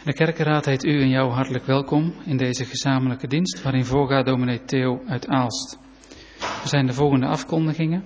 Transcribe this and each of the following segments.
De kerkenraad heet u en jou hartelijk welkom in deze gezamenlijke dienst waarin voorgaat dominee Theo uit Aalst. Er zijn de volgende afkondigingen.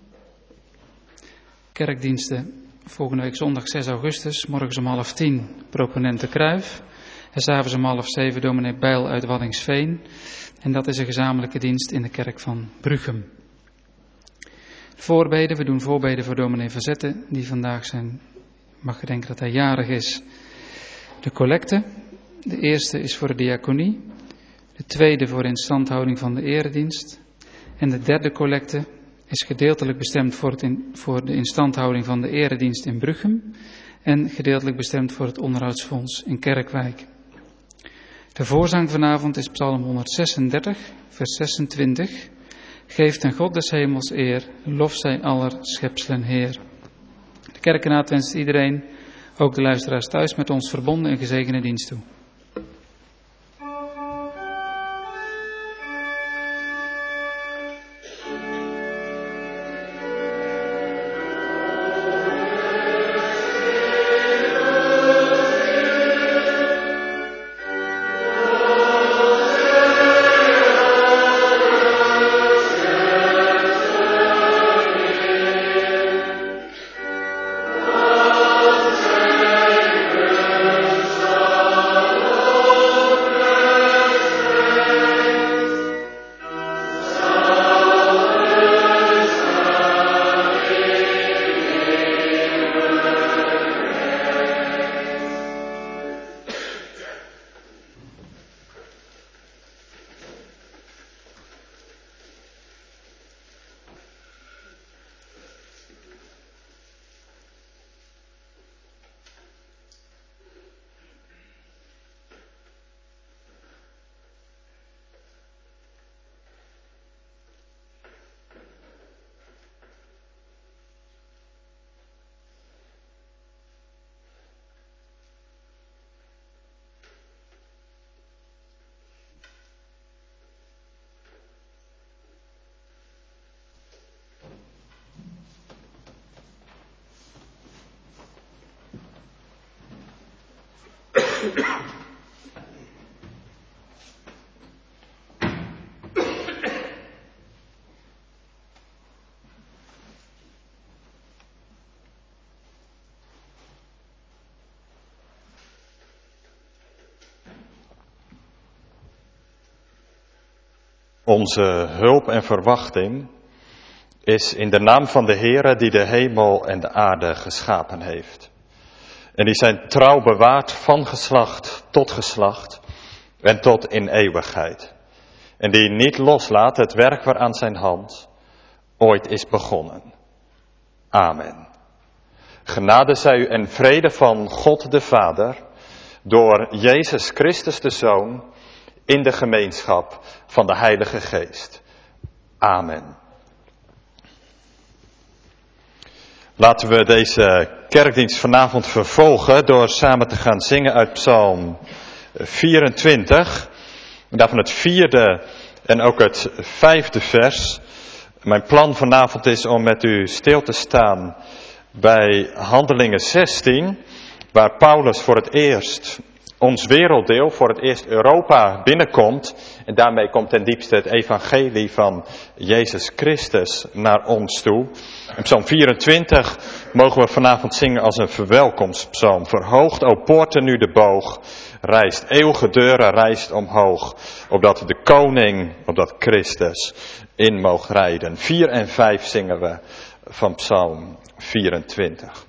Kerkdiensten volgende week zondag 6 augustus, morgens om 8:30 proponent de Kruif. En 's avonds om 6:30 dominee Bijl uit Waddinxveen. En dat is een gezamenlijke dienst in de kerk van Bruchem. Voorbeden, we doen voorbeden voor dominee Verzette, die vandaag mag gedenken dat hij jarig is. De collecte, de eerste is voor de diaconie, de tweede voor de instandhouding van de eredienst en de derde collecte is gedeeltelijk bestemd voor de instandhouding van de eredienst in Bruchem en gedeeltelijk bestemd voor het onderhoudsfonds in Kerkwijk. De voorzang vanavond is Psalm 136, vers 26. Geef ten God des hemels eer, lof zij aller schepselen Heer. De kerkenraad wenst iedereen, ook de luisteraars thuis, met ons verbonden en gezegende dienst toe. Onze hulp en verwachting is in de naam van de Heere die de hemel en de aarde geschapen heeft. En die zijn trouw bewaart van geslacht tot geslacht en tot in eeuwigheid. En die niet loslaat het werk waaraan zijn hand ooit is begonnen. Amen. Genade zij u en vrede van God de Vader door Jezus Christus de Zoon in de gemeenschap van de Heilige Geest. Amen. Laten we deze kerkdienst vanavond vervolgen door samen te gaan zingen uit Psalm 24. Daarvan het 4e en ook het 5e vers. Mijn plan vanavond is om met u stil te staan bij Handelingen 16, waar Paulus voor het eerst ons werelddeel, voor het eerst Europa binnenkomt. En daarmee komt ten diepste het evangelie van Jezus Christus naar ons toe. En Psalm 24 mogen we vanavond zingen als een verwelkomstpsalm. Verhoogt, o poorten, nu de boog. Rijst, eeuwige deuren, rijst omhoog. Opdat de koning, opdat Christus in moogt rijden. 4 en 5 zingen we van Psalm 24.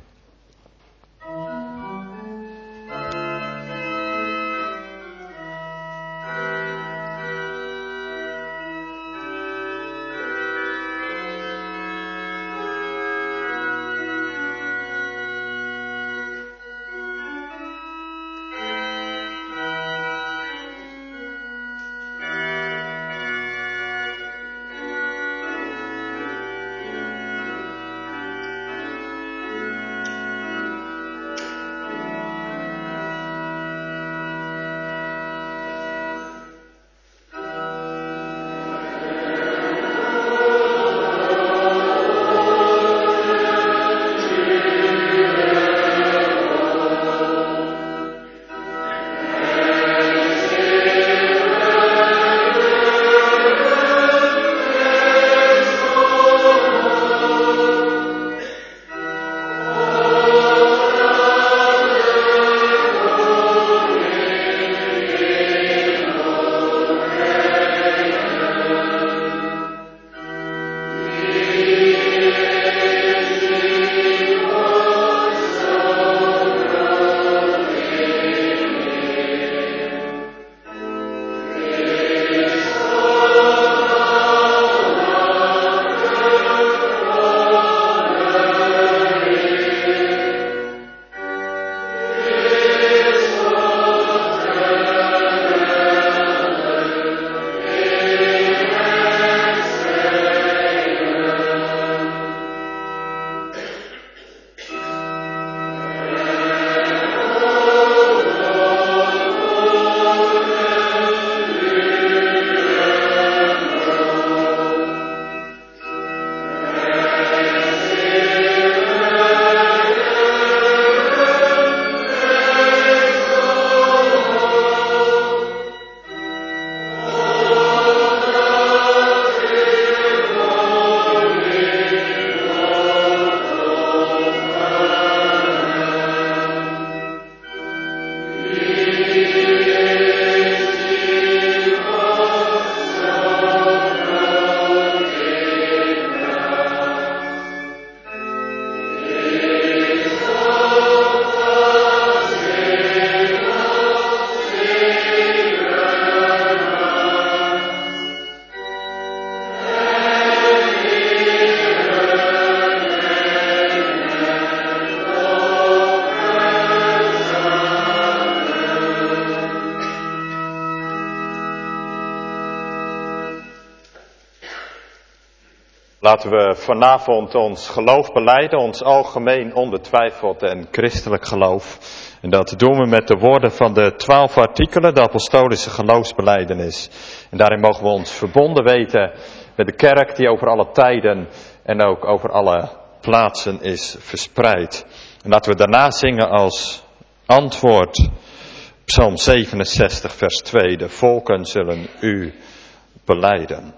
Laten we vanavond ons geloof belijden, ons algemeen onbetwijfeld en christelijk geloof. En dat doen we met de woorden van de 12 artikelen, de apostolische geloofsbelijdenis. En daarin mogen we ons verbonden weten met de kerk die over alle tijden en ook over alle plaatsen is verspreid. En laten we daarna zingen als antwoord Psalm 67 vers 2. De volken zullen u belijden.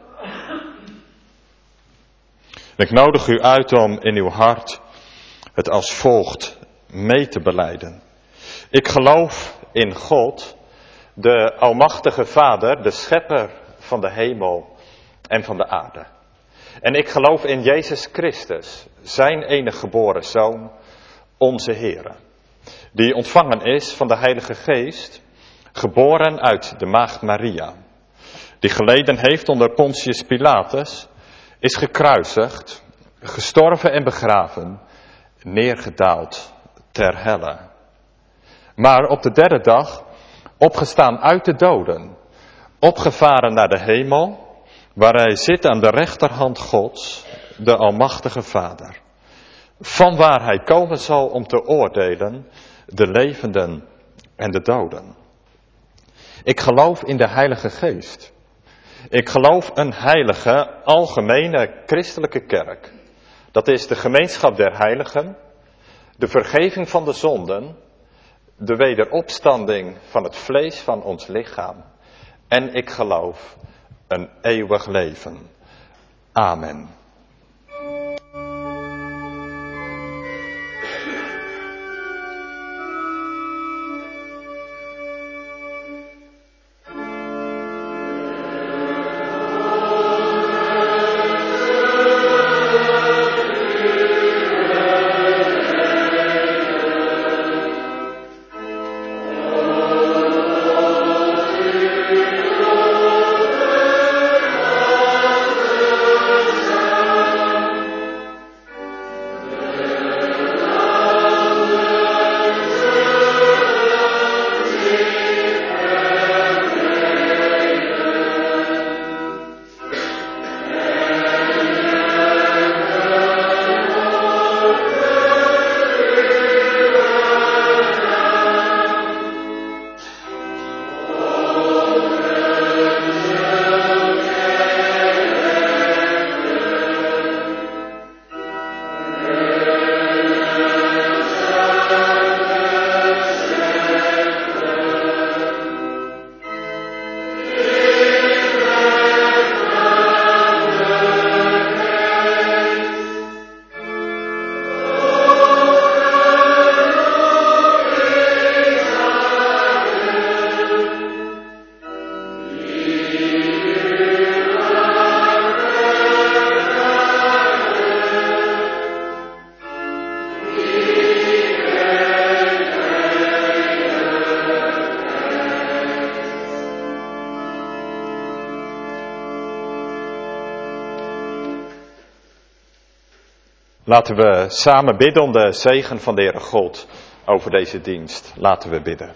En ik nodig u uit om in uw hart het als volgt mee te belijden. Ik geloof in God, de almachtige Vader, de schepper van de hemel en van de aarde. En ik geloof in Jezus Christus, zijn enige geboren Zoon, onze Heere, die ontvangen is van de Heilige Geest, geboren uit de maagd Maria, die geleden heeft onder Pontius Pilatus, is gekruisigd, gestorven en begraven, neergedaald ter helle. Maar op de derde dag opgestaan uit de doden, opgevaren naar de hemel, waar hij zit aan de rechterhand Gods, de almachtige Vader. Vanwaar hij komen zal om te oordelen de levenden en de doden. Ik geloof in de Heilige Geest. Ik geloof een heilige, algemene christelijke kerk. Dat is de gemeenschap der heiligen, de vergeving van de zonden, de wederopstanding van het vlees van ons lichaam. En ik geloof een eeuwig leven. Amen. Laten we samen bidden om de zegen van de Heere God over deze dienst. Laten we bidden.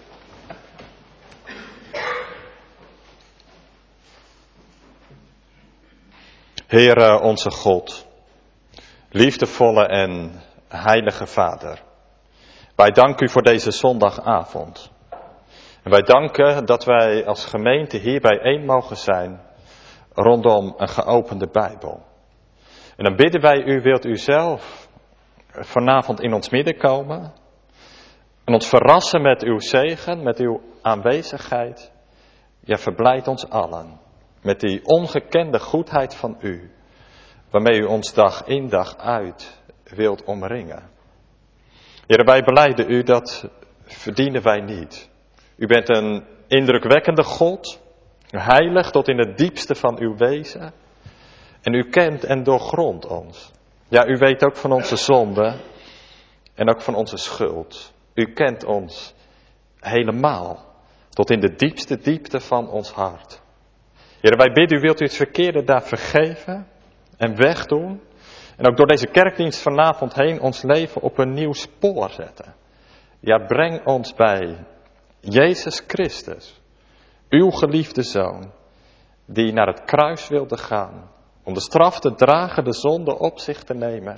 Heere onze God, liefdevolle en heilige Vader, wij danken u voor deze zondagavond. En wij danken dat wij als gemeente hier bijeen mogen zijn rondom een geopende Bijbel. En dan bidden wij u, wilt u zelf vanavond in ons midden komen en ons verrassen met uw zegen, met uw aanwezigheid. Ja, verblijd ons allen met die ongekende goedheid van u, waarmee u ons dag in dag uit wilt omringen. Heer, wij belijden u, dat verdienen wij niet. U bent een indrukwekkende God, heilig tot in het diepste van uw wezen. En u kent en doorgrondt ons. Ja, u weet ook van onze zonde en ook van onze schuld. U kent ons helemaal, tot in de diepste diepte van ons hart. Heer, wij bidden u, wilt u het verkeerde daar vergeven en wegdoen. En ook door deze kerkdienst vanavond heen ons leven op een nieuw spoor zetten. Ja, breng ons bij Jezus Christus, uw geliefde Zoon, die naar het kruis wilde gaan Om de straf te dragen, de zonde op zich te nemen.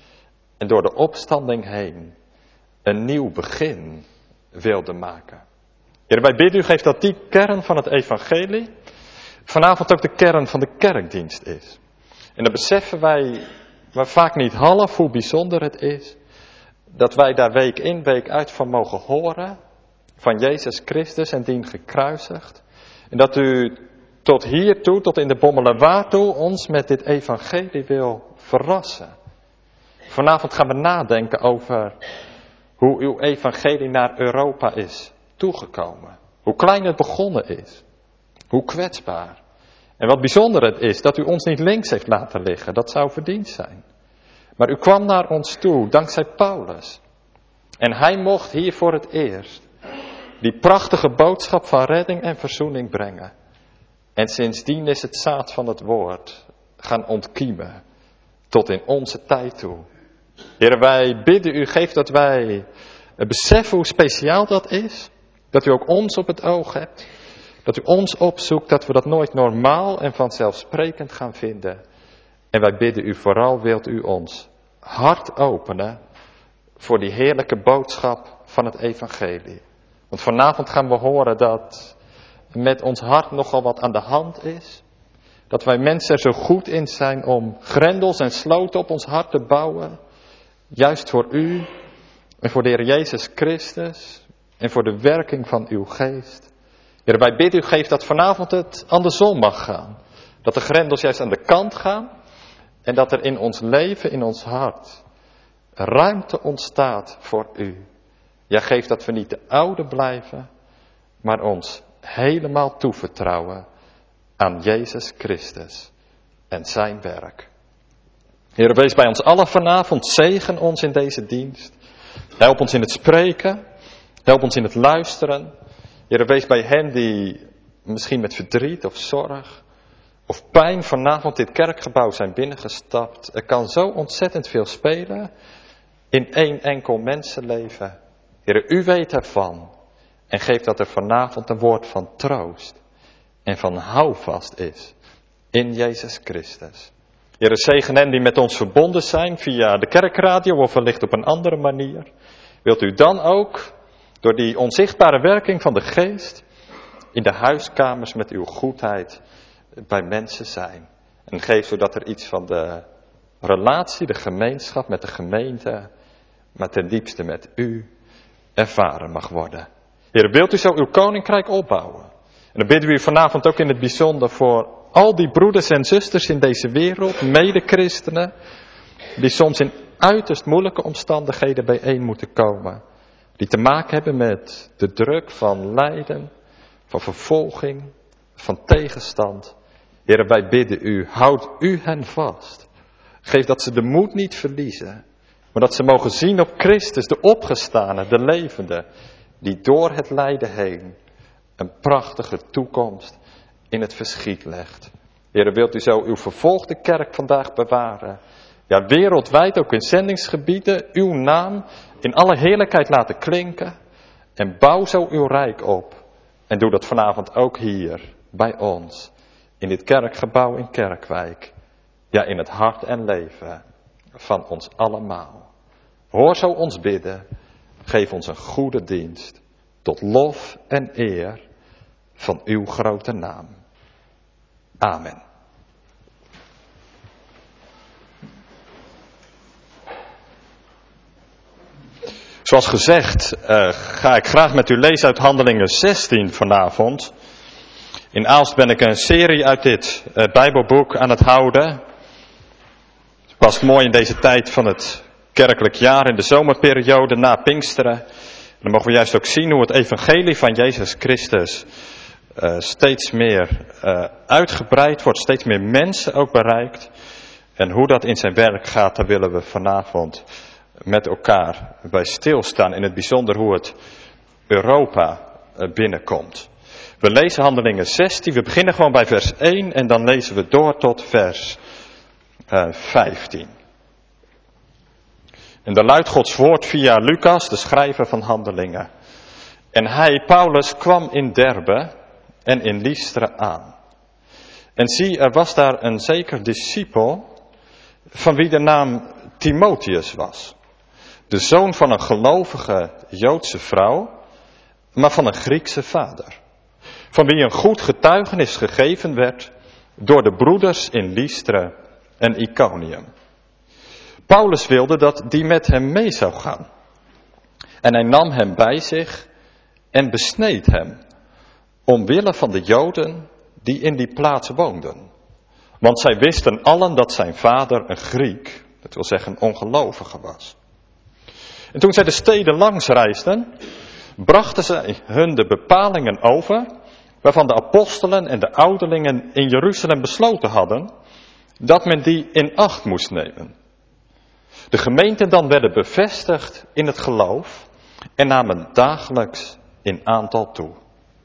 En door de opstanding heen een nieuw begin wilde maken. Heer, wij bidden u, geef dat die kern van het evangelie vanavond ook de kern van de kerkdienst is. En dan beseffen wij maar vaak niet half hoe bijzonder het is dat wij daar week in week uit van mogen horen van Jezus Christus en dien gekruisigd. En dat u tot hiertoe, tot in de Bommelerwaard toe, ons met dit evangelie wil verrassen. Vanavond gaan we nadenken over hoe uw evangelie naar Europa is toegekomen. Hoe klein het begonnen is. Hoe kwetsbaar. En wat bijzonder het is dat u ons niet links heeft laten liggen. Dat zou verdiend zijn. Maar u kwam naar ons toe dankzij Paulus. En hij mocht hier voor het eerst die prachtige boodschap van redding en verzoening brengen. En sindsdien is het zaad van het woord gaan ontkiemen tot in onze tijd toe. Heer, wij bidden u, geef dat wij beseffen hoe speciaal dat is. Dat u ook ons op het oog hebt. Dat u ons opzoekt, dat we dat nooit normaal en vanzelfsprekend gaan vinden. En wij bidden u vooral, wilt u ons hart openen voor die heerlijke boodschap van het evangelie. Want vanavond gaan we horen dat met ons hart nogal wat aan de hand is. Dat wij mensen er zo goed in zijn om grendels en sloten op ons hart te bouwen. Juist voor u en voor de Heer Jezus Christus en voor de werking van uw geest. Heer, wij bidden u, geef dat vanavond het andersom mag gaan. Dat de grendels juist aan de kant gaan. En dat er in ons leven, in ons hart, ruimte ontstaat voor u. Ja, geef dat we niet de oude blijven, maar ons helemaal toevertrouwen aan Jezus Christus en zijn werk. Heer, wees bij ons allen vanavond, zegen ons in deze dienst. Help ons in het spreken, help ons in het luisteren. Heer, wees bij hen die misschien met verdriet of zorg of pijn vanavond dit kerkgebouw zijn binnengestapt. Er kan zo ontzettend veel spelen in één enkel mensenleven. Heer, u weet ervan. En geef dat er vanavond een woord van troost en van houvast is in Jezus Christus. Heer, zegen hen die met ons verbonden zijn via de kerkradio of wellicht op een andere manier. Wilt u dan ook door die onzichtbare werking van de geest in de huiskamers met uw goedheid bij mensen zijn. En geef zodat er iets van de relatie, de gemeenschap met de gemeente, maar ten diepste met u ervaren mag worden. Heer, wilt u zo uw koninkrijk opbouwen? En dan bidden we u vanavond ook in het bijzonder voor al die broeders en zusters in deze wereld, mede-christenen, die soms in uiterst moeilijke omstandigheden bijeen moeten komen. Die te maken hebben met de druk van lijden, van vervolging, van tegenstand. Heer, wij bidden u, houd u hen vast. Geef dat ze de moed niet verliezen, maar dat ze mogen zien op Christus, de opgestane, de levende, die door het lijden heen een prachtige toekomst in het verschiet legt. Heer, wilt u zo uw vervolgde kerk vandaag bewaren? Ja, wereldwijd, ook in zendingsgebieden, uw naam in alle heerlijkheid laten klinken. En bouw zo uw rijk op. En doe dat vanavond ook hier, bij ons, in dit kerkgebouw in Kerkwijk. Ja, in het hart en leven van ons allemaal. Hoor zo ons bidden. Geef ons een goede dienst, tot lof en eer van uw grote naam. Amen. Zoals gezegd ga ik graag met u lezen uit Handelingen 16 vanavond. In Aalst ben ik een serie uit dit Bijbelboek aan het houden. Het past mooi in deze tijd van het kerkelijk jaar, in de zomerperiode na Pinksteren. En dan mogen we juist ook zien hoe het evangelie van Jezus Christus steeds meer uitgebreid wordt, steeds meer mensen ook bereikt. En hoe dat in zijn werk gaat, daar willen we vanavond met elkaar bij stilstaan. In het bijzonder hoe het Europa binnenkomt. We lezen Handelingen 16, we beginnen gewoon bij vers 1 en dan lezen we door tot vers 15. En dan luidt Gods woord via Lucas, de schrijver van Handelingen. En hij, Paulus, kwam in Derbe en in Lystra aan. En zie, er was daar een zeker discipel, van wie de naam Timotheus was. De zoon van een gelovige Joodse vrouw, maar van een Griekse vader. Van wie een goed getuigenis gegeven werd door de broeders in Lystra en Iconium. Paulus wilde dat die met hem mee zou gaan. En hij nam hem bij zich en besneed hem, omwille van de Joden die in die plaats woonden. Want zij wisten allen dat zijn vader een Griek, dat wil zeggen een ongelovige was. En toen zij de steden langs reisden, brachten zij hun de bepalingen over, waarvan de apostelen en de ouderlingen in Jeruzalem besloten hadden, dat men die in acht moest nemen. De gemeenten dan werden bevestigd in het geloof en namen dagelijks in aantal toe.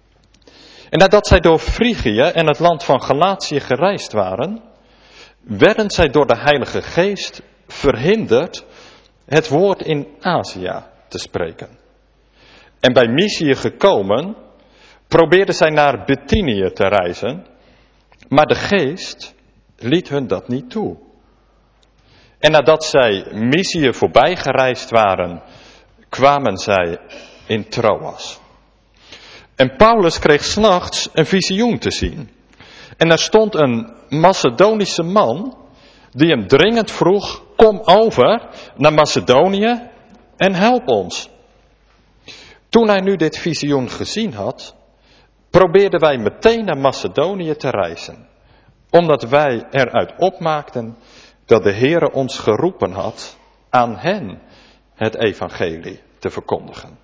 En nadat zij door Frigië en het land van Galatië gereisd waren, werden zij door de Heilige Geest verhinderd het woord in Azië te spreken. En bij Mysië gekomen, probeerden zij naar Bithynië te reizen, maar de Geest liet hun dat niet toe. En nadat zij Mysië voorbij gereisd waren, kwamen zij in Troas. En Paulus kreeg 's nachts een visioen te zien. En er stond een Macedonische man die hem dringend vroeg, kom over naar Macedonië en help ons. Toen hij nu dit visioen gezien had, probeerden wij meteen naar Macedonië te reizen. Omdat wij eruit opmaakten dat de Heere ons geroepen had aan hen het evangelie te verkondigen.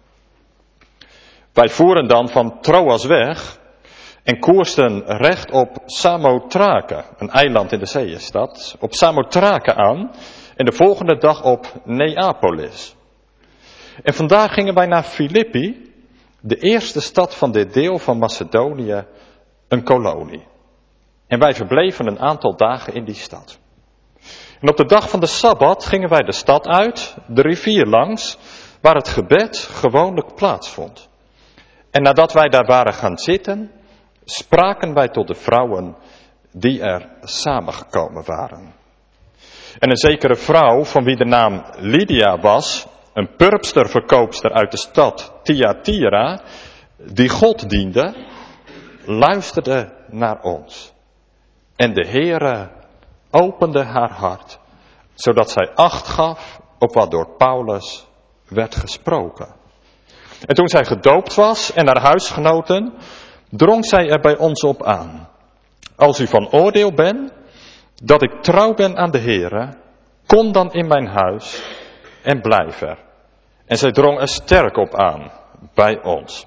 Wij voeren dan van Troas weg en koersten recht op Samothrake, een eiland in de Zeeënstad, op Samothrake aan en de volgende dag op Neapolis. En vandaag gingen wij naar Filippi, de eerste stad van dit deel van Macedonië, een kolonie. En wij verbleven een aantal dagen in die stad. En op de dag van de Sabbat gingen wij de stad uit, de rivier langs, waar het gebed gewoonlijk plaatsvond. En nadat wij daar waren gaan zitten, spraken wij tot de vrouwen die er samengekomen waren. En een zekere vrouw, van wie de naam Lydia was, een purpsterverkoopster uit de stad Thyatira, die God diende, luisterde naar ons. En de Heere opende haar hart, zodat zij acht gaf op wat door Paulus werd gesproken. En toen zij gedoopt was en haar huisgenoten, drong zij er bij ons op aan. Als u van oordeel bent, dat ik trouw ben aan de Heere, kom dan in mijn huis en blijf er. En zij drong er sterk op aan bij ons.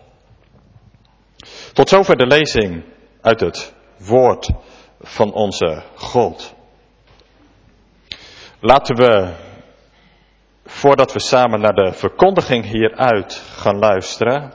Tot zover de lezing uit het woord van onze God. Laten we, voordat we samen naar de verkondiging hieruit gaan luisteren,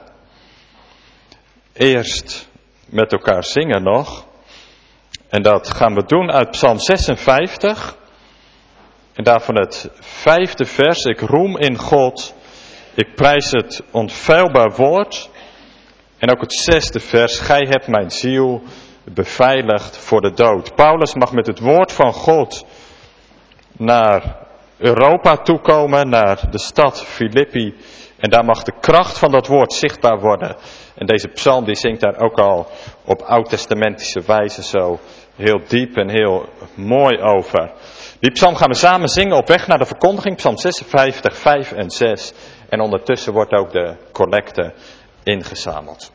eerst met elkaar zingen nog. En dat gaan we doen uit Psalm 56. En daarvan het 5e vers. Ik roem in God, ik prijs het onfeilbaar woord. En ook het 6e vers. Gij hebt mijn ziel beveiligd voor de dood. Paulus mag met het woord van God naar Europa toekomen, naar de stad Filippi. En daar mag de kracht van dat woord zichtbaar worden. En deze psalm die zingt daar ook al op oud-testamentische wijze zo heel diep en heel mooi over. Die psalm gaan we samen zingen op weg naar de verkondiging. Psalm 56, 5 en 6. En ondertussen wordt ook de collecte ingezameld.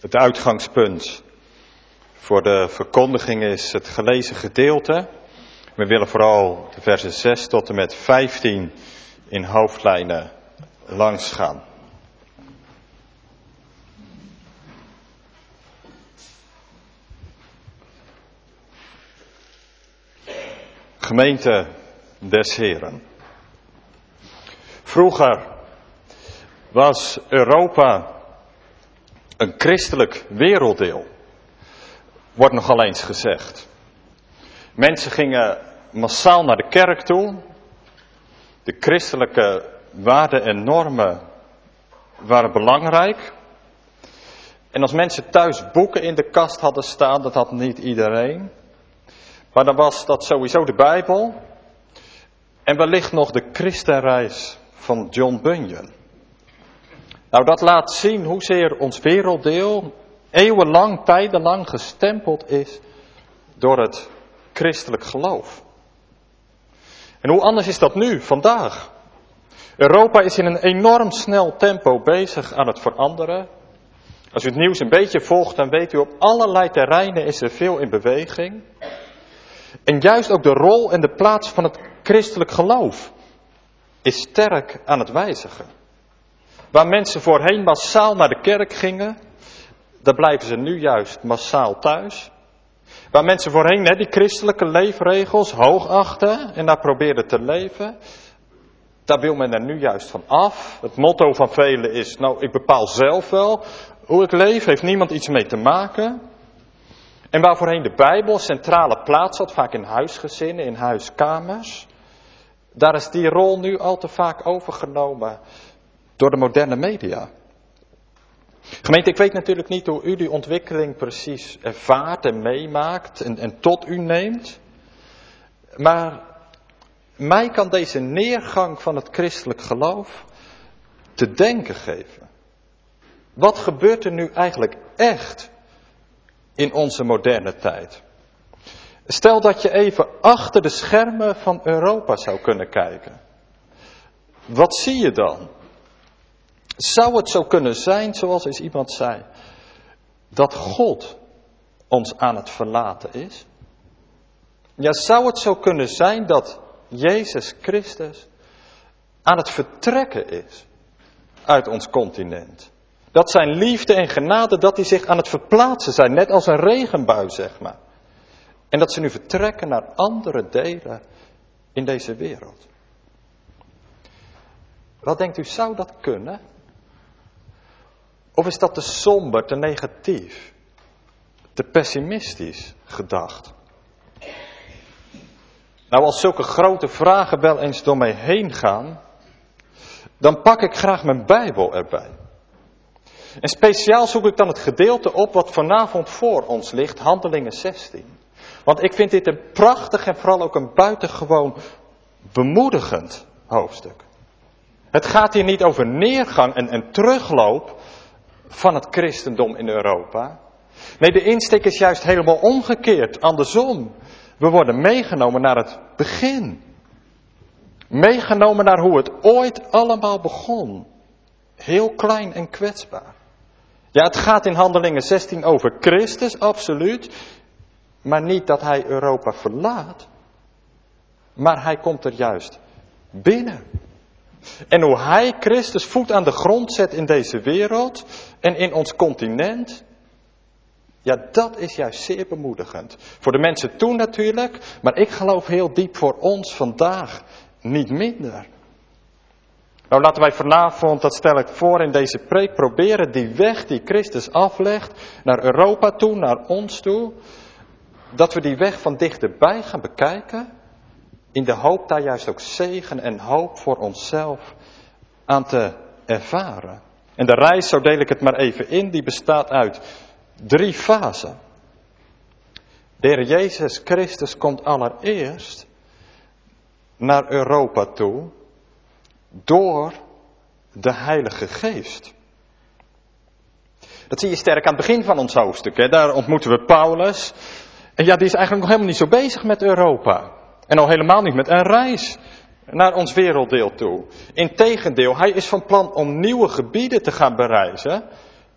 Het uitgangspunt voor de verkondiging is het gelezen gedeelte. We willen vooral de versen 6 tot en met 15 in hoofdlijnen langsgaan. Gemeente des Heren. Vroeger was Europa een christelijk werelddeel. Wordt nogal eens gezegd. Mensen gingen massaal naar de kerk toe. De christelijke waarden en normen waren belangrijk. En als mensen thuis boeken in de kast hadden staan, dat had niet iedereen. Maar dan was dat sowieso de Bijbel. En wellicht nog de Christenreis van John Bunyan. Nou, dat laat zien hoezeer ons werelddeel eeuwenlang, tijdenlang gestempeld is door het christelijk geloof. En hoe anders is dat nu, vandaag? Europa is in een enorm snel tempo bezig aan het veranderen. Als u het nieuws een beetje volgt, dan weet u op allerlei terreinen is er veel in beweging. En juist ook de rol en de plaats van het christelijk geloof is sterk aan het wijzigen. Waar mensen voorheen massaal naar de kerk gingen, daar blijven ze nu juist massaal thuis. Waar mensen voorheen die christelijke leefregels hoogachten en daar probeerden te leven, daar wil men er nu juist van af. Het motto van velen is, nou, ik bepaal zelf wel hoe ik leef, heeft niemand iets mee te maken. En waar voorheen de Bijbel centrale plaats had, vaak in huisgezinnen, in huiskamers, daar is die rol nu al te vaak overgenomen door de moderne media. Gemeente, ik weet natuurlijk niet hoe u die ontwikkeling precies ervaart en meemaakt en tot u neemt. Maar mij kan deze neergang van het christelijk geloof te denken geven. Wat gebeurt er nu eigenlijk echt in onze moderne tijd? Stel dat je even achter de schermen van Europa zou kunnen kijken. Wat zie je dan? Zou het zo kunnen zijn, zoals eens iemand zei, dat God ons aan het verlaten is? Ja, zou het zo kunnen zijn dat Jezus Christus aan het vertrekken is uit ons continent? Dat zijn liefde en genade, dat die zich aan het verplaatsen zijn, net als een regenbui, zeg maar. En dat ze nu vertrekken naar andere delen in deze wereld. Wat denkt u, zou dat kunnen? Of is dat te somber, te negatief, te pessimistisch gedacht? Nou, als zulke grote vragen wel eens door mij heen gaan, dan pak ik graag mijn Bijbel erbij. En speciaal zoek ik dan het gedeelte op wat vanavond voor ons ligt, Handelingen 16. Want ik vind dit een prachtig en vooral ook een buitengewoon bemoedigend hoofdstuk. Het gaat hier niet over neergang en terugloop van het christendom in Europa. Nee, de insteek is juist helemaal omgekeerd, andersom. We worden meegenomen naar het begin. Meegenomen naar hoe het ooit allemaal begon. Heel klein en kwetsbaar. Ja, het gaat in Handelingen 16 over Christus, absoluut. Maar niet dat hij Europa verlaat. Maar hij komt er juist binnen. En hoe hij Christus voet aan de grond zet in deze wereld en in ons continent. Ja, dat is juist zeer bemoedigend. Voor de mensen toen natuurlijk, maar ik geloof heel diep voor ons vandaag niet minder. Nou, laten wij vanavond, dat stel ik voor in deze preek, proberen die weg die Christus aflegt naar Europa toe, naar ons toe. Dat we die weg van dichterbij gaan bekijken. In de hoop daar juist ook zegen en hoop voor onszelf aan te ervaren. En de reis, zo deel ik het maar even in, die bestaat uit 3 fasen. De Heer Jezus Christus komt allereerst naar Europa toe door de Heilige Geest. Dat zie je sterk aan het begin van ons hoofdstuk. Hè? Daar ontmoeten we Paulus. En ja, die is eigenlijk nog helemaal niet zo bezig met Europa. En al helemaal niet met een reis naar ons werelddeel toe. Integendeel, hij is van plan om nieuwe gebieden te gaan bereizen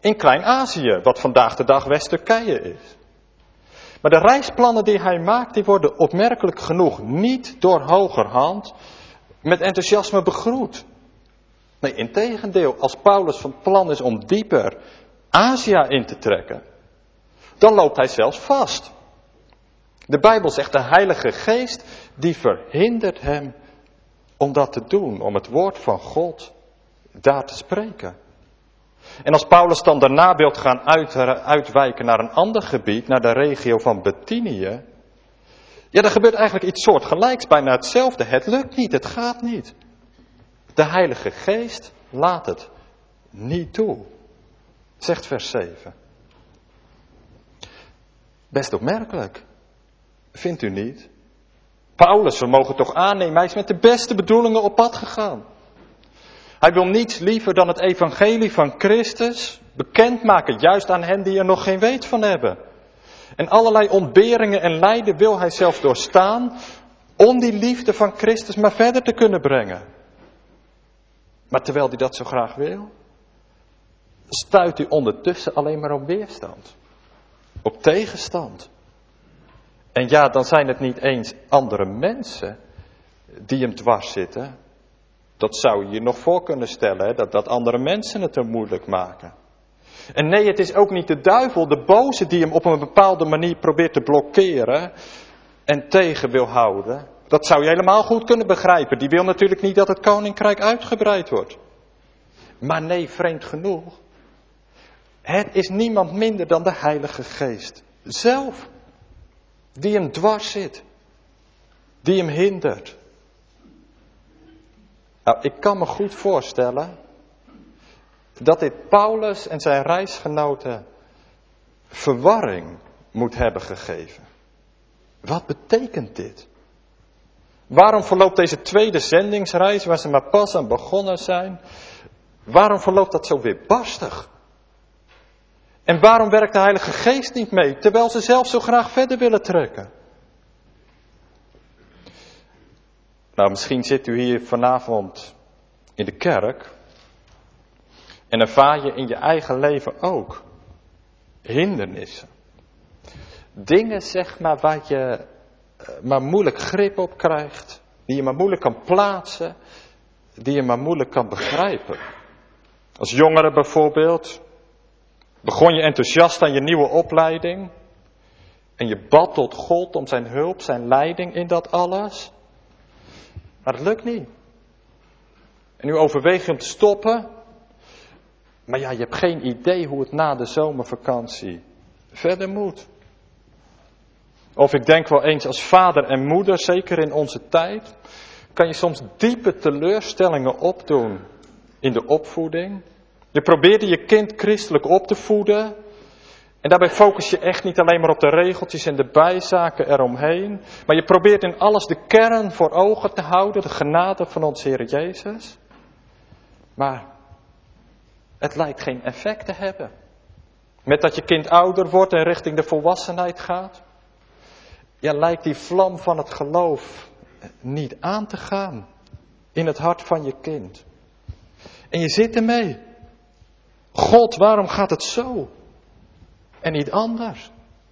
in Klein-Azië, wat vandaag de dag West-Turkije is. Maar de reisplannen die hij maakt, die worden opmerkelijk genoeg niet door hogerhand met enthousiasme begroet. Nee, integendeel, als Paulus van plan is om dieper Azië in te trekken, dan loopt hij zelfs vast. De Bijbel zegt, de Heilige Geest, die verhindert hem om dat te doen, om het woord van God daar te spreken. En als Paulus dan daarna wil gaan uitwijken naar een ander gebied, naar de regio van Bithynië, ja, dan gebeurt eigenlijk iets soortgelijks, bijna hetzelfde. Het lukt niet, het gaat niet. De Heilige Geest laat het niet toe, zegt vers 7. Best opmerkelijk, vindt u niet? Paulus, we mogen toch aannemen, hij is met de beste bedoelingen op pad gegaan. Hij wil niets liever dan het evangelie van Christus bekendmaken, juist aan hen die er nog geen weet van hebben. En allerlei ontberingen en lijden wil hij zelf doorstaan, om die liefde van Christus maar verder te kunnen brengen. Maar terwijl hij dat zo graag wil, stuit hij ondertussen alleen maar op weerstand. Op tegenstand. En ja, dan zijn het niet eens andere mensen die hem dwars zitten. Dat zou je je nog voor kunnen stellen, hè? Dat andere mensen het hem moeilijk maken. En nee, het is ook niet de duivel, de boze, die hem op een bepaalde manier probeert te blokkeren en tegen wil houden. Dat zou je helemaal goed kunnen begrijpen. Die wil natuurlijk niet dat het koninkrijk uitgebreid wordt. Maar nee, vreemd genoeg. Het is niemand minder dan de Heilige Geest zelf. Die hem dwars zit. Die hem hindert. Nou, ik kan me goed voorstellen dat dit Paulus en zijn reisgenoten verwarring moet hebben gegeven. Wat betekent dit? Waarom verloopt deze tweede zendingsreis, waar ze maar pas aan begonnen zijn, waarom verloopt dat zo weerbarstig? En waarom werkt de Heilige Geest niet mee, terwijl ze zelf zo graag verder willen trekken? Nou, misschien zit u hier vanavond in de kerk en ervaar je in je eigen leven ook hindernissen. Dingen, zeg maar, waar je maar moeilijk grip op krijgt, die je maar moeilijk kan plaatsen, die je maar moeilijk kan begrijpen. Als jongere bijvoorbeeld, begon je enthousiast aan je nieuwe opleiding en je bad tot God om zijn hulp, zijn leiding in dat alles. Maar het lukt niet. En nu overweeg je om te stoppen. Maar ja, je hebt geen idee hoe het na de zomervakantie verder moet. Of ik denk wel eens als vader en moeder, zeker in onze tijd, kan je soms diepe teleurstellingen opdoen in de opvoeding. Je probeerde je kind christelijk op te voeden. En daarbij focus je echt niet alleen maar op de regeltjes en de bijzaken eromheen. Maar je probeert in alles de kern voor ogen te houden, de genade van onze Heer Jezus. Maar het lijkt geen effect te hebben. Met dat je kind ouder wordt en richting de volwassenheid gaat. Ja, lijkt die vlam van het geloof niet aan te gaan in het hart van je kind. En je zit ermee. God, waarom gaat het zo? En niet anders.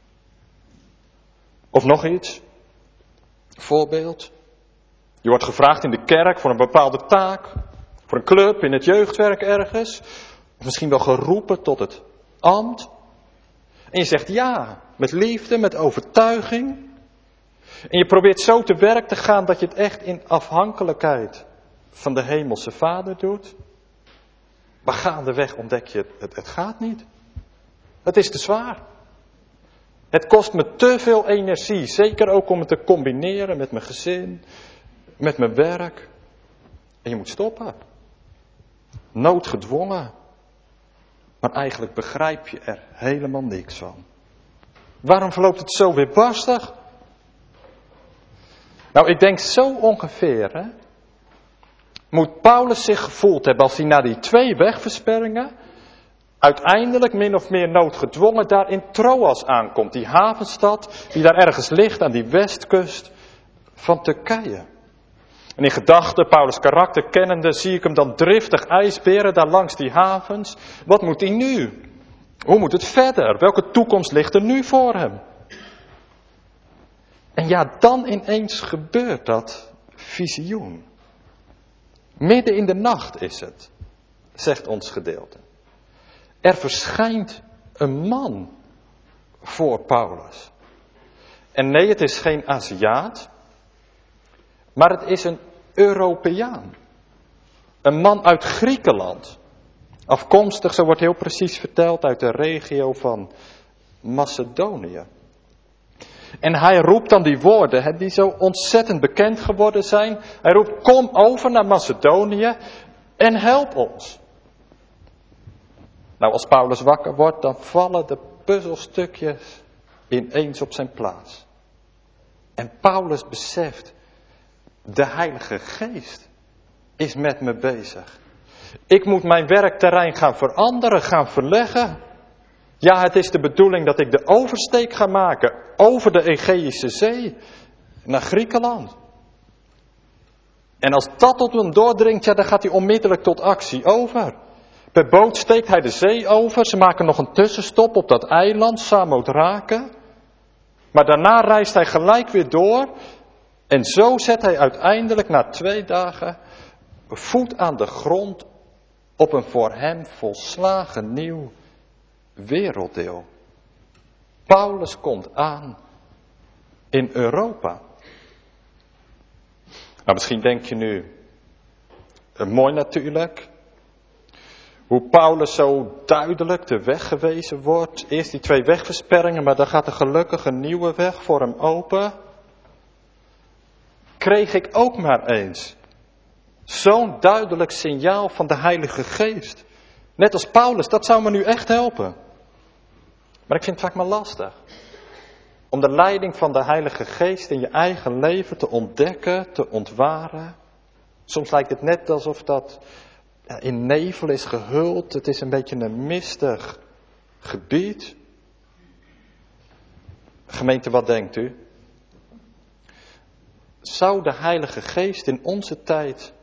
Of nog iets. Voorbeeld. Je wordt gevraagd in de kerk voor een bepaalde taak. Voor een club, in het jeugdwerk ergens. Of misschien wel geroepen tot het ambt. En je zegt ja, met liefde, met overtuiging. En je probeert zo te werk te gaan dat je het echt in afhankelijkheid van de hemelse Vader doet. Maar gaandeweg ontdek je, het gaat niet. Het is te zwaar. Het kost me te veel energie, zeker ook om het te combineren met mijn gezin, met mijn werk. En je moet stoppen. Noodgedwongen. Maar eigenlijk begrijp je er helemaal niks van. Waarom verloopt het zo weerbarstig? Nou, ik denk zo ongeveer, hè, moet Paulus zich gevoeld hebben als hij na die 2 wegversperringen uiteindelijk min of meer noodgedwongen daar in Troas aankomt. Die havenstad die daar ergens ligt aan die westkust van Turkije. En in gedachten, Paulus' karakter kennende, zie ik hem dan driftig ijsberen daar langs die havens. Wat moet hij nu? Hoe moet het verder? Welke toekomst ligt er nu voor hem? En ja, dan ineens gebeurt dat visioen. Midden in de nacht is het, zegt ons gedeelte. Er verschijnt een man voor Paulus. En nee, het is geen Aziat, maar het is een Europeaan. Een man uit Griekenland. Afkomstig, zo wordt heel precies verteld, uit de regio van Macedonië. En hij roept dan die woorden, die zo ontzettend bekend geworden zijn. Hij roept, kom over naar Macedonië en help ons. Nou, als Paulus wakker wordt, dan vallen de puzzelstukjes ineens op zijn plaats. En Paulus beseft, de Heilige Geest is met me bezig. Ik moet mijn werkterrein gaan veranderen, gaan verleggen. Ja, het is de bedoeling dat ik de oversteek ga maken over de Egeïsche Zee naar Griekenland. En als dat tot hem doordringt, ja, dan gaat hij onmiddellijk tot actie over. Per boot steekt hij de zee over. Ze maken nog een tussenstop op dat eiland, Samothrake. Maar daarna reist hij gelijk weer door. En zo zet hij uiteindelijk na 2 dagen voet aan de grond op een voor hem volslagen nieuw werelddeel. Paulus komt aan in Europa. Nou, misschien denk je nu, mooi natuurlijk, hoe Paulus zo duidelijk de weg gewezen wordt. Eerst die 2 wegversperringen, maar dan gaat er gelukkig een nieuwe weg voor hem open. Kreeg ik ook maar eens zo'n duidelijk signaal van de Heilige Geest. Net als Paulus, dat zou me nu echt helpen. Maar ik vind het vaak maar lastig. Om de leiding van de Heilige Geest in je eigen leven te ontdekken, te ontwaren. Soms lijkt het net alsof dat in nevel is gehuld. Het is een beetje een mistig gebied. Gemeente, wat denkt u? Zou de Heilige Geest in onze tijd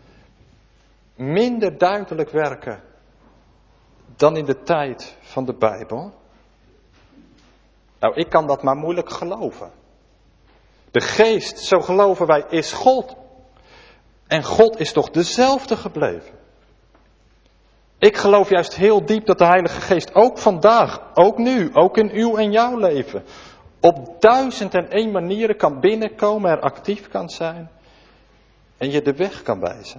minder duidelijk werken dan in de tijd van de Bijbel? Nou, ik kan dat maar moeilijk geloven. De Geest, zo geloven wij, is God. En God is toch dezelfde gebleven. Ik geloof juist heel diep dat de Heilige Geest ook vandaag, ook nu, ook in uw en jouw leven, op 1001 manieren kan binnenkomen, er actief kan zijn en je de weg kan wijzen.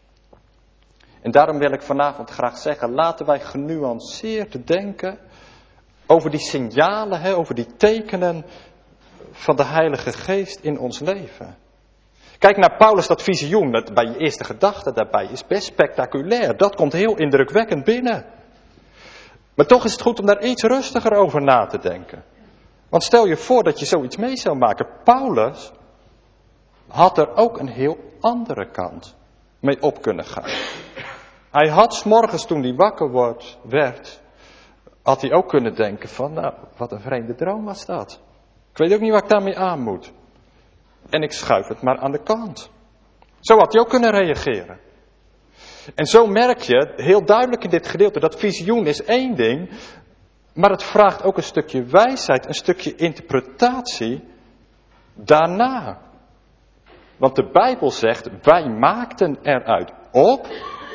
En daarom wil ik vanavond graag zeggen, laten wij genuanceerd denken over die signalen, over die tekenen van de Heilige Geest in ons leven. Kijk naar Paulus, dat visioen, bij je eerste gedachte daarbij is best spectaculair. Dat komt heel indrukwekkend binnen. Maar toch is het goed om daar iets rustiger over na te denken. Want stel je voor dat je zoiets mee zou maken. Paulus had er ook een heel andere kant mee op kunnen gaan. Hij had 's morgens toen hij wakker werd, had hij ook kunnen denken van, nou, wat een vreemde droom was dat. Ik weet ook niet wat ik daarmee aan moet. En ik schuif het maar aan de kant. Zo had hij ook kunnen reageren. En zo merk je heel duidelijk in dit gedeelte, dat visioen is één ding, maar het vraagt ook een stukje wijsheid, een stukje interpretatie daarna. Want de Bijbel zegt, wij maakten eruit op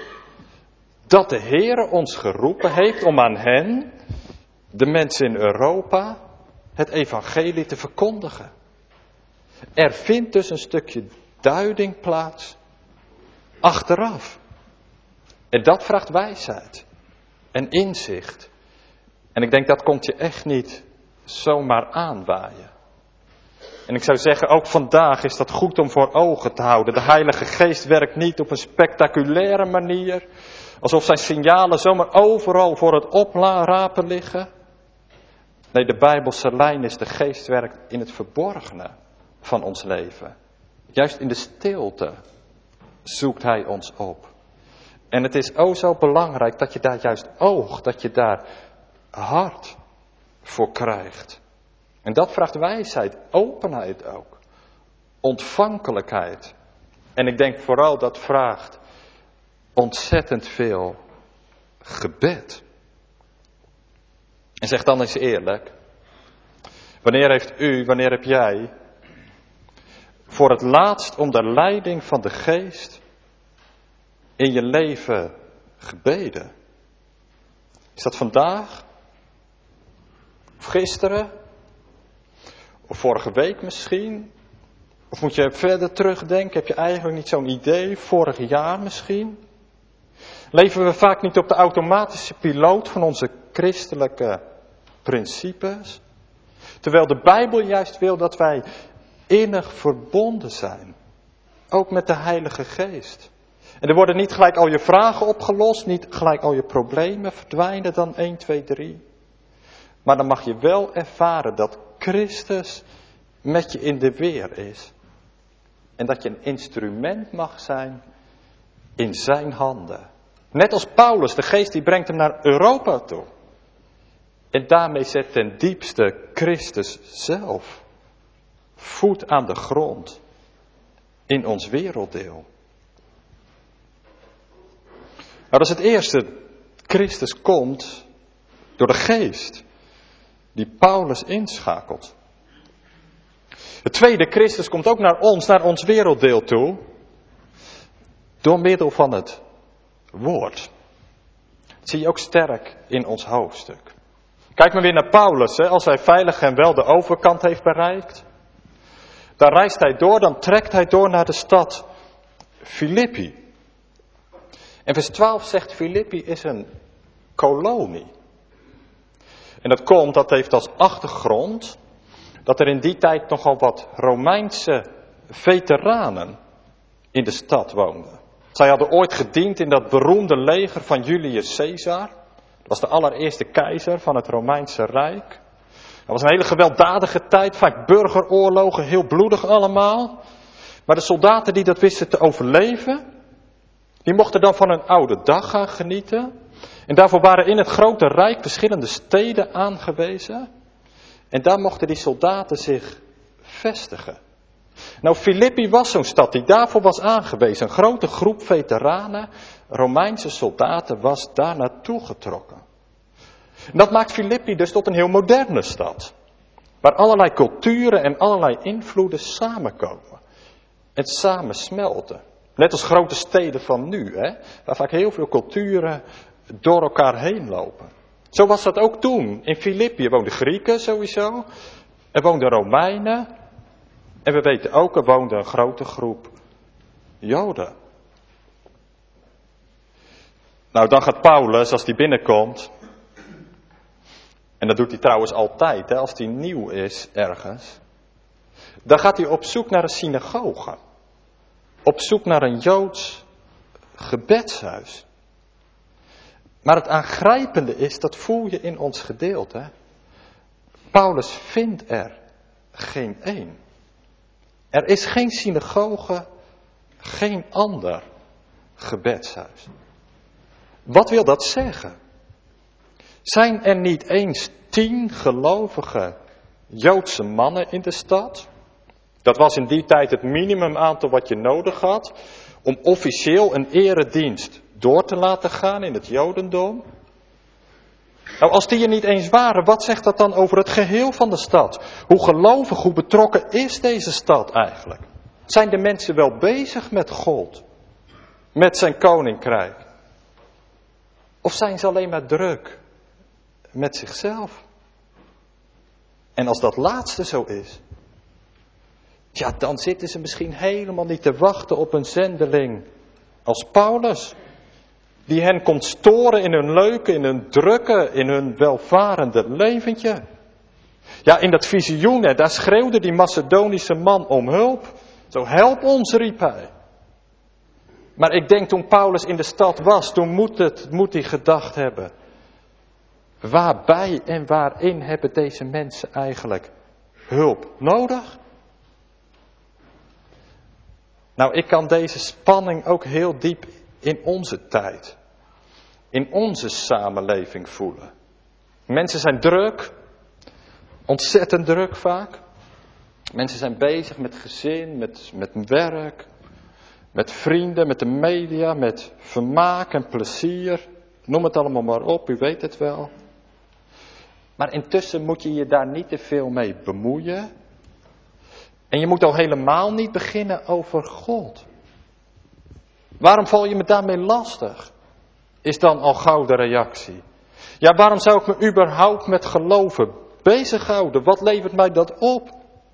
dat de Heere ons geroepen heeft om aan hen, de mensen in Europa, het evangelie te verkondigen. Er vindt dus een stukje duiding plaats achteraf. En dat vraagt wijsheid en inzicht. En ik denk dat komt je echt niet zomaar aanwaaien. En ik zou zeggen, ook vandaag is dat goed om voor ogen te houden. De Heilige Geest werkt niet op een spectaculaire manier, alsof zijn signalen zomaar overal voor het oprapen liggen. Nee, de Bijbelse lijn is, de Geest werkt in het verborgene van ons leven. Juist in de stilte zoekt hij ons op. En het is o zo belangrijk dat je daar juist oog, dat je daar hart voor krijgt. En dat vraagt wijsheid, openheid ook, ontvankelijkheid. En ik denk vooral dat vraagt ontzettend veel gebed. En zeg dan eens eerlijk. Wanneer heb jij voor het laatst om de leiding van de Geest in je leven gebeden? Is dat vandaag? Of gisteren? Of vorige week misschien? Of moet je verder terugdenken? Heb je eigenlijk niet zo'n idee? Vorig jaar misschien? Leven we vaak niet op de automatische piloot van onze christelijke principes? Terwijl de Bijbel juist wil dat wij innig verbonden zijn. Ook met de Heilige Geest. En er worden niet gelijk al je vragen opgelost, niet gelijk al je problemen verdwijnen dan 1, 2, 3. Maar dan mag je wel ervaren dat Christus met je in de weer is. En dat je een instrument mag zijn in zijn handen. Net als Paulus, de Geest die brengt hem naar Europa toe. En daarmee zet ten diepste Christus zelf voet aan de grond in ons werelddeel. Nou, dat is het eerste. Christus komt door de Geest die Paulus inschakelt. Het tweede, Christus komt ook naar ons werelddeel toe, door middel van het woord. Dat zie je ook sterk in ons hoofdstuk. Kijk maar weer naar Paulus, als hij veilig en wel de overkant heeft bereikt. Dan reist hij door, dan trekt hij door naar de stad Filippi. En vers 12 zegt Filippi is een kolonie. En dat heeft als achtergrond dat er in die tijd nogal wat Romeinse veteranen in de stad woonden. Zij hadden ooit gediend in dat beroemde leger van Julius Caesar. Dat was de allereerste keizer van het Romeinse Rijk. Dat was een hele gewelddadige tijd, vaak burgeroorlogen, heel bloedig allemaal. Maar de soldaten die dat wisten te overleven, die mochten dan van een oude dag gaan genieten. En daarvoor waren in het grote rijk verschillende steden aangewezen. En daar mochten die soldaten zich vestigen. Nou, Filippi was zo'n stad die daarvoor was aangewezen. Een grote groep veteranen, Romeinse soldaten, was daar naartoe getrokken. En dat maakt Filippi dus tot een heel moderne stad. Waar allerlei culturen en allerlei invloeden samenkomen. En samensmelten. Net als grote steden van nu, waar vaak heel veel culturen door elkaar heen lopen. Zo was dat ook toen. In Filippi woonden Grieken sowieso. Er woonden Romeinen. En we weten ook, er woonde een grote groep Joden. Nou, dan gaat Paulus, als hij binnenkomt. En dat doet hij trouwens altijd, als hij nieuw is ergens. Dan gaat hij op zoek naar een synagoge. Op zoek naar een Joods gebedshuis. Maar het aangrijpende is, dat voel je in ons gedeelte. Paulus vindt er geen één. Er is geen synagoge, geen ander gebedshuis. Wat wil dat zeggen? Zijn er niet eens 10 gelovige Joodse mannen in de stad? Dat was in die tijd het minimumaantal wat je nodig had om officieel een eredienst door te laten gaan in het Jodendom. Nou, als die er niet eens waren, wat zegt dat dan over het geheel van de stad? Hoe gelovig, hoe betrokken is deze stad eigenlijk? Zijn de mensen wel bezig met God? Met zijn koninkrijk? Of zijn ze alleen maar druk met zichzelf? En als dat laatste zo is, ja, dan zitten ze misschien helemaal niet te wachten op een zendeling als Paulus. Die hen komt storen in hun leuke, in hun drukke, in hun welvarende leventje. Ja, in dat visioen, daar schreeuwde die Macedonische man om hulp. Zo, help ons, riep hij. Maar ik denk toen Paulus in de stad was, toen moet hij gedacht hebben. Waarbij en waarin hebben deze mensen eigenlijk hulp nodig? Nou, ik kan deze spanning ook heel diep in onze tijd, in onze samenleving voelen. Mensen zijn druk, ontzettend druk vaak. Mensen zijn bezig met gezin, met werk, met vrienden, met de media, met vermaak en plezier. Noem het allemaal maar op, u weet het wel. Maar intussen moet je je daar niet te veel mee bemoeien. En je moet al helemaal niet beginnen over God. Waarom val je me daarmee lastig? Is dan al gauw de reactie. Ja, waarom zou ik me überhaupt met geloven bezighouden? Wat levert mij dat op?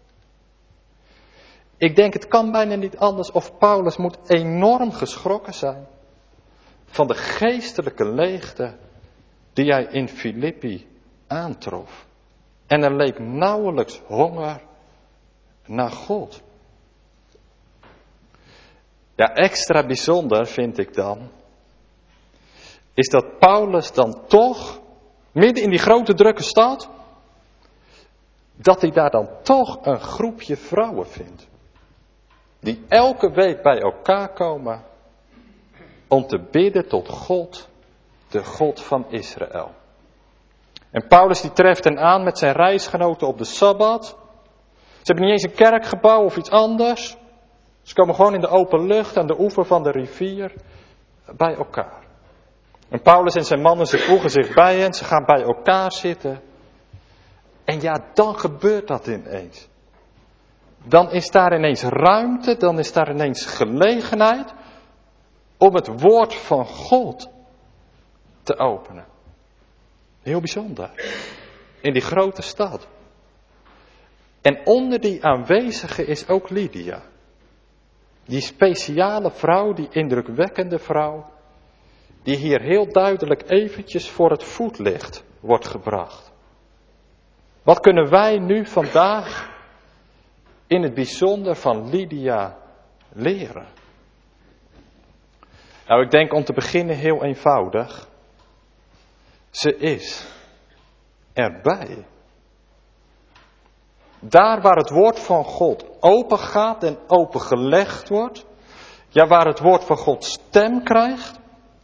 Ik denk, het kan bijna niet anders of Paulus moet enorm geschrokken zijn van de geestelijke leegte die hij in Filippi aantrof. En er leek nauwelijks honger naar God. Ja, extra bijzonder vind ik dan, is dat Paulus dan toch, midden in die grote drukke stad, dat hij daar dan toch een groepje vrouwen vindt. Die elke week bij elkaar komen om te bidden tot God, de God van Israël. En Paulus die treft hen aan met zijn reisgenoten op de Sabbat. Ze hebben niet eens een kerkgebouw of iets anders. Ze komen gewoon in de open lucht aan de oever van de rivier bij elkaar. En Paulus en zijn mannen, ze voegen zich bij hen, ze gaan bij elkaar zitten. En ja, dan gebeurt dat ineens. Dan is daar ineens ruimte, dan is daar ineens gelegenheid om het woord van God te openen. Heel bijzonder. In die grote stad. En onder die aanwezigen is ook Lydia. Die speciale vrouw, die indrukwekkende vrouw, die hier heel duidelijk eventjes voor het voetlicht wordt gebracht. Wat kunnen wij nu vandaag in het bijzonder van Lydia leren? Nou, ik denk om te beginnen heel eenvoudig. Ze is erbij. Daar waar het woord van God open gaat en opengelegd wordt, ja, waar het woord van God stem krijgt,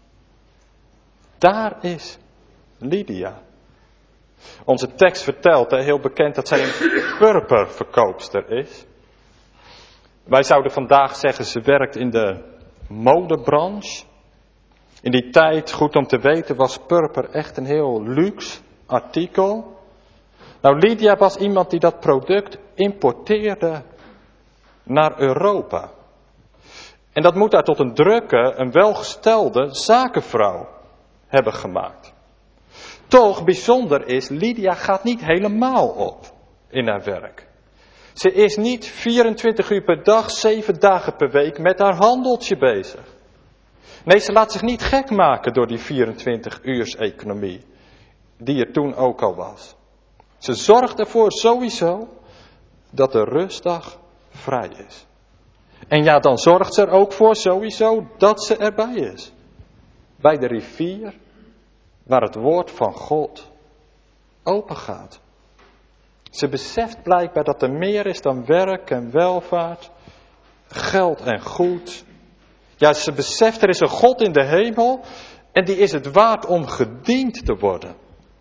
daar is Lydia. Onze tekst vertelt, heel bekend, dat zij een purperverkoopster is. Wij zouden vandaag zeggen, ze werkt in de modebranche. In die tijd, goed om te weten, was purper echt een heel luxe artikel. Nou, Lydia was iemand die dat product importeerde naar Europa. En dat moet haar tot een drukke, een welgestelde zakenvrouw hebben gemaakt. Toch bijzonder is, Lydia gaat niet helemaal op in haar werk. Ze is niet 24 uur per dag, 7 dagen per week met haar handeltje bezig. Nee, ze laat zich niet gek maken door die 24-uurs-economie, die er toen ook al was. Ze zorgt ervoor sowieso dat de rustdag vrij is. En ja, dan zorgt ze er ook voor sowieso dat ze erbij is. Bij de rivier waar het woord van God open gaat. Ze beseft blijkbaar dat er meer is dan werk en welvaart, geld en goed. Ja, ze beseft er is een God in de hemel en die is het waard om gediend te worden.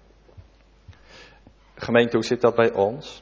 Gemeente, hoe zit dat bij ons?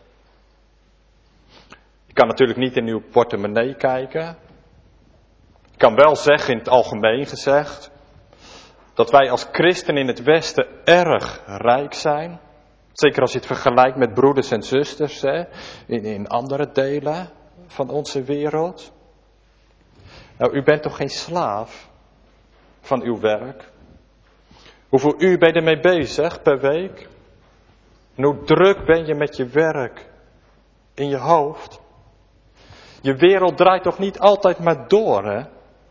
Ik kan natuurlijk niet in uw portemonnee kijken. Ik kan wel zeggen, in het algemeen gezegd, dat wij als christen in het Westen erg rijk zijn. Zeker als je het vergelijkt met broeders en zusters in andere delen van onze wereld. Nou, u bent toch geen slaaf van uw werk? Hoeveel uur ben je ermee bezig per week? En hoe druk ben je met je werk in je hoofd? Je wereld draait toch niet altijd maar door, hè?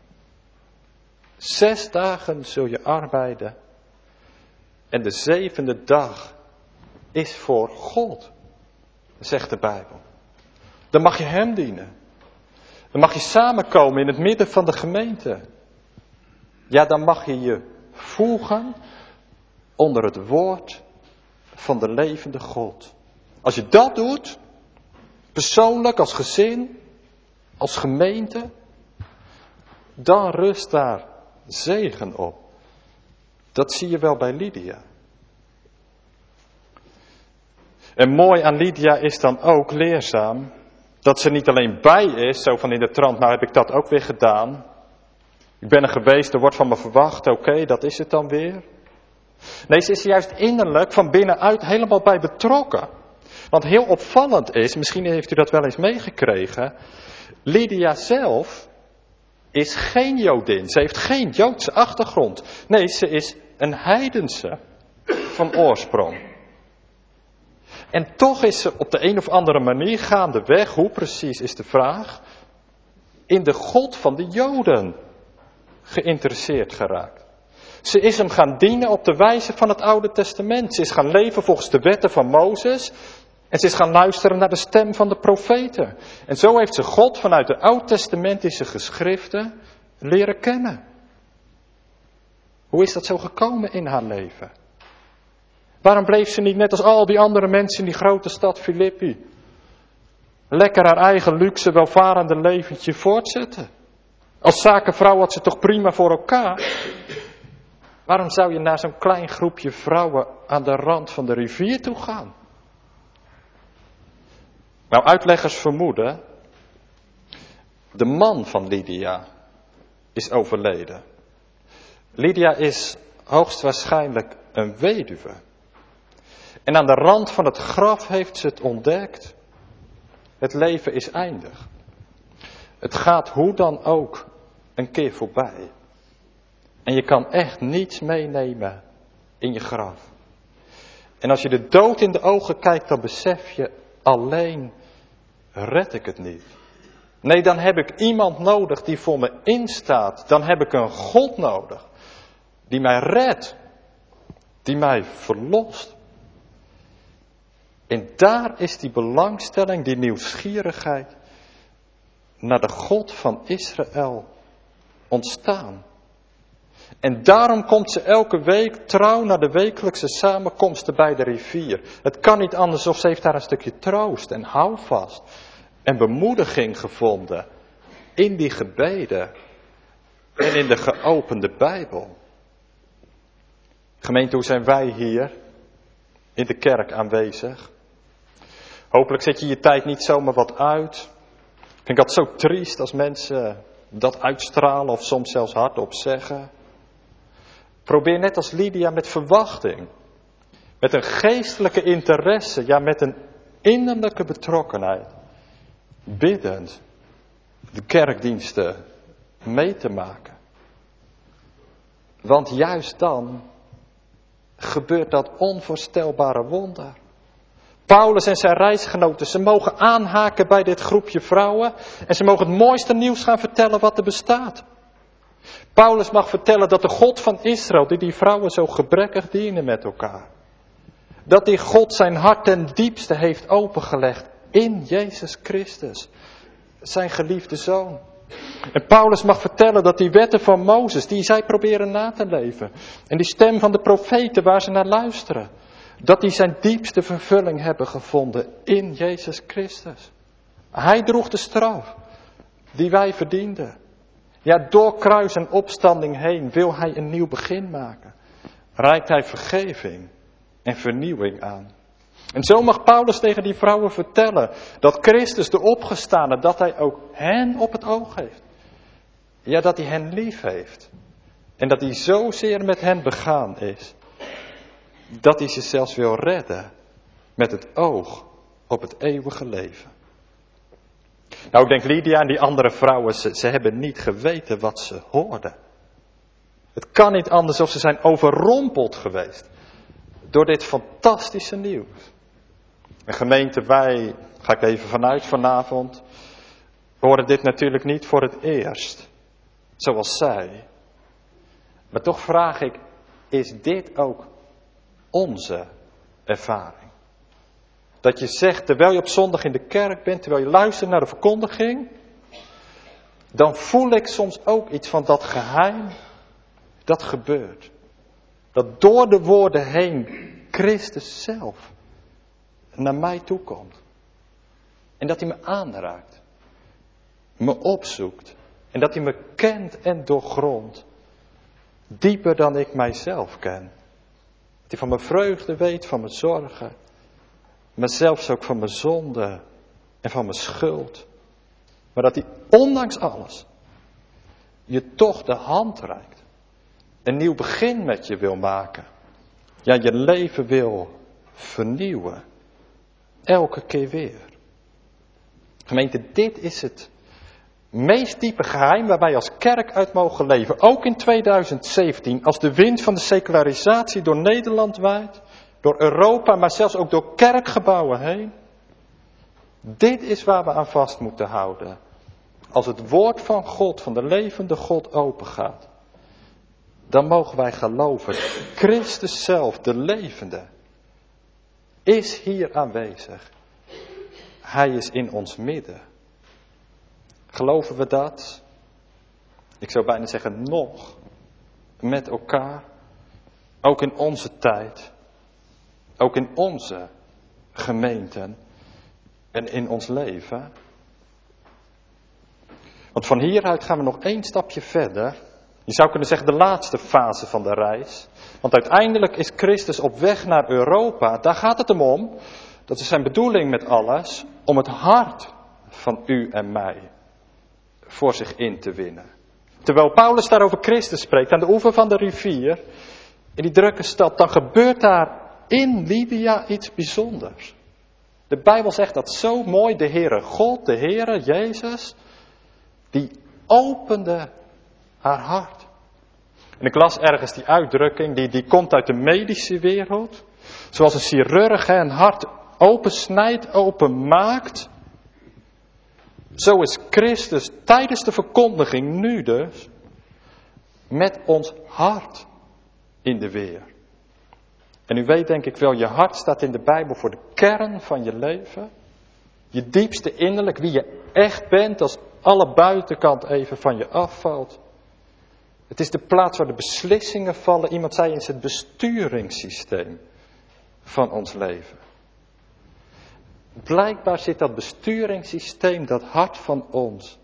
6 dagen zul je arbeiden. En de 7e dag is voor God, zegt de Bijbel. Dan mag je hem dienen. Dan mag je samenkomen in het midden van de gemeente. Ja, dan mag je je voegen onder het woord van de levende God. Als je dat doet, persoonlijk, als gezin, als gemeente, dan rust daar zegen op. Dat zie je wel bij Lydia. En mooi aan Lydia is dan ook leerzaam dat ze niet alleen bij is, zo van in de trant, nou heb ik dat ook weer gedaan. Ik ben er geweest, er wordt van me verwacht, oké, dat is het dan weer. Nee, ze is er juist innerlijk van binnenuit helemaal bij betrokken. Want heel opvallend is, misschien heeft u dat wel eens meegekregen, Lydia zelf is geen Jodin. Ze heeft geen Joodse achtergrond. Nee, ze is een heidense van oorsprong. En toch is ze op de een of andere manier gaandeweg, hoe precies is de vraag, in de God van de Joden geïnteresseerd geraakt. Ze is hem gaan dienen op de wijze van het Oude Testament. Ze is gaan leven volgens de wetten van Mozes. En ze is gaan luisteren naar de stem van de profeten. En zo heeft ze God vanuit de Oud-testamentische geschriften leren kennen. Hoe is dat zo gekomen in haar leven? Waarom bleef ze niet net als al die andere mensen in die grote stad Filippi lekker haar eigen luxe, welvarende leventje voortzetten? Als zakenvrouw had ze toch prima voor elkaar? Waarom zou je naar zo'n klein groepje vrouwen aan de rand van de rivier toe gaan? Nou, uitleggers vermoeden, de man van Lydia is overleden. Lydia is hoogstwaarschijnlijk een weduwe. En aan de rand van het graf heeft ze het ontdekt. Het leven is eindig. Het gaat hoe dan ook een keer voorbij. En je kan echt niets meenemen in je graf. En als je de dood in de ogen kijkt, dan besef je, alleen red ik het niet. Nee, dan heb ik iemand nodig die voor me instaat. Dan heb ik een God nodig die mij redt. Die mij verlost. En daar is die belangstelling, die nieuwsgierigheid naar de God van Israël ontstaan. En daarom komt ze elke week trouw naar de wekelijkse samenkomsten bij de rivier. Het kan niet anders of ze heeft daar een stukje troost en houvast en bemoediging gevonden in die gebeden en in de geopende Bijbel. Gemeente, hoe zijn wij hier in de kerk aanwezig? Hopelijk zet je je tijd niet zomaar wat uit. Ik vind dat zo triest als mensen dat uitstralen of soms zelfs hardop zeggen. Probeer net als Lydia met verwachting, met een geestelijke interesse, ja met een innerlijke betrokkenheid, biddend de kerkdiensten mee te maken. Want juist dan gebeurt dat onvoorstelbare wonder. Paulus en zijn reisgenoten, ze mogen aanhaken bij dit groepje vrouwen en ze mogen het mooiste nieuws gaan vertellen wat er bestaat. Paulus mag vertellen dat de God van Israël, die vrouwen zo gebrekkig dienen met elkaar, dat die God zijn hart ten diepste heeft opengelegd in Jezus Christus, zijn geliefde Zoon. En Paulus mag vertellen dat die wetten van Mozes, die zij proberen na te leven, en die stem van de profeten waar ze naar luisteren, dat die zijn diepste vervulling hebben gevonden in Jezus Christus. Hij droeg de straf die wij verdienden. Ja, door kruis en opstanding heen wil hij een nieuw begin maken. Reikt hij vergeving en vernieuwing aan. En zo mag Paulus tegen die vrouwen vertellen dat Christus de opgestane, dat hij ook hen op het oog heeft. Ja, dat hij hen lief heeft. En dat hij zozeer met hen begaan is, dat hij ze zelfs wil redden met het oog op het eeuwige leven. Nou, ik denk Lydia en die andere vrouwen, ze hebben niet geweten wat ze hoorden. Het kan niet anders of ze zijn overrompeld geweest door dit fantastische nieuws. En gemeente, wij, ga ik even vanuit vanavond, horen dit natuurlijk niet voor het eerst, zoals zij. Maar toch vraag ik, is dit ook onze ervaring? Dat je zegt, terwijl je op zondag in de kerk bent, terwijl je luistert naar de verkondiging, dan voel ik soms ook iets van dat geheim, dat gebeurt. Dat door de woorden heen Christus zelf naar mij toe komt. En dat hij me aanraakt, me opzoekt en dat hij me kent en doorgrondt. Dieper dan ik mijzelf ken. Dat hij van mijn vreugde weet, van mijn zorgen. Maar zelfs ook van mijn zonde en van mijn schuld. Maar dat hij ondanks alles je toch de hand reikt. Een nieuw begin met je wil maken. je leven wil vernieuwen. Elke keer weer. Gemeente, dit is het meest diepe geheim waar wij als kerk uit mogen leven. Ook in 2017, als de wind van de secularisatie door Nederland waait, door Europa, maar zelfs ook door kerkgebouwen heen. Dit is waar we aan vast moeten houden. Als het woord van God, van de levende God, open gaat, dan mogen wij geloven. Christus zelf, de levende, is hier aanwezig. Hij is in ons midden. Geloven we dat? Ik zou bijna zeggen nog. Met elkaar. Ook in onze tijd. Ook in onze gemeenten. En in ons leven. Want van hieruit gaan we nog 1 stapje verder. Je zou kunnen zeggen de laatste fase van de reis. Want uiteindelijk is Christus op weg naar Europa. Daar gaat het hem om. Dat is zijn bedoeling met alles. Om het hart van u en mij voor zich in te winnen. Terwijl Paulus daar over Christus spreekt aan de oever van de rivier. In die drukke stad. Dan gebeurt daar in Lydia iets bijzonders. De Bijbel zegt dat zo mooi. De Heere God, de Heere Jezus. Die opende haar hart. En ik las ergens die uitdrukking, die komt uit de medische wereld. Zoals een chirurg een hart opensnijdt, openmaakt. Zo is Christus tijdens de verkondiging nu dus met ons hart in de weer. En u weet denk ik wel, je hart staat in de Bijbel voor de kern van je leven. Je diepste innerlijk, wie je echt bent als alle buitenkant even van je afvalt. Het is de plaats waar de beslissingen vallen. Iemand zei eens het besturingssysteem van ons leven. Blijkbaar zit dat besturingssysteem, dat hart van ons,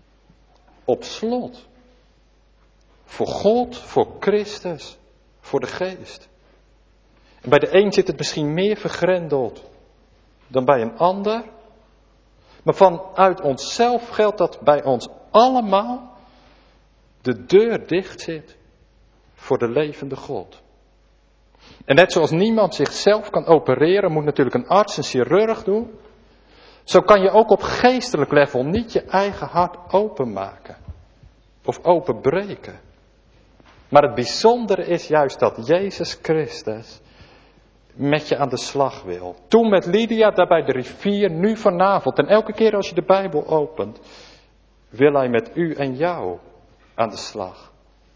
op slot. Voor God, voor Christus, voor de geest. En bij de een zit het misschien meer vergrendeld dan bij een ander. Maar vanuit onszelf geldt dat bij ons allemaal de deur dicht zit voor de levende God. En net zoals niemand zichzelf kan opereren, moet natuurlijk een arts, een chirurg doen. Zo kan je ook op geestelijk level niet je eigen hart openmaken. Of openbreken. Maar het bijzondere is juist dat Jezus Christus met je aan de slag wil. Toen met Lydia daar bij de rivier, nu vanavond. En elke keer als je de Bijbel opent, wil hij met u en jou aan de slag.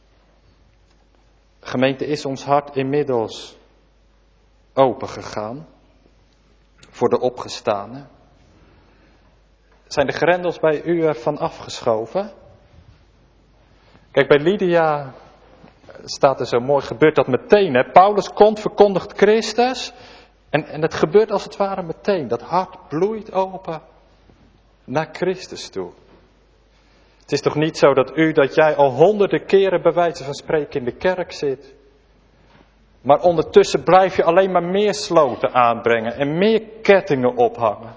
Gemeente, is ons hart inmiddels open gegaan voor de opgestane? Zijn de grendels bij u ervan afgeschoven? Kijk, bij Lydia staat er zo mooi, gebeurt dat meteen. Hè? Paulus komt, verkondigt Christus en het gebeurt als het ware meteen. Dat hart bloeit open naar Christus toe. Het is toch niet zo dat jij al honderden keren bij wijze van spreken in de kerk zit. Maar ondertussen blijf je alleen maar meer sloten aanbrengen en meer kettingen ophangen.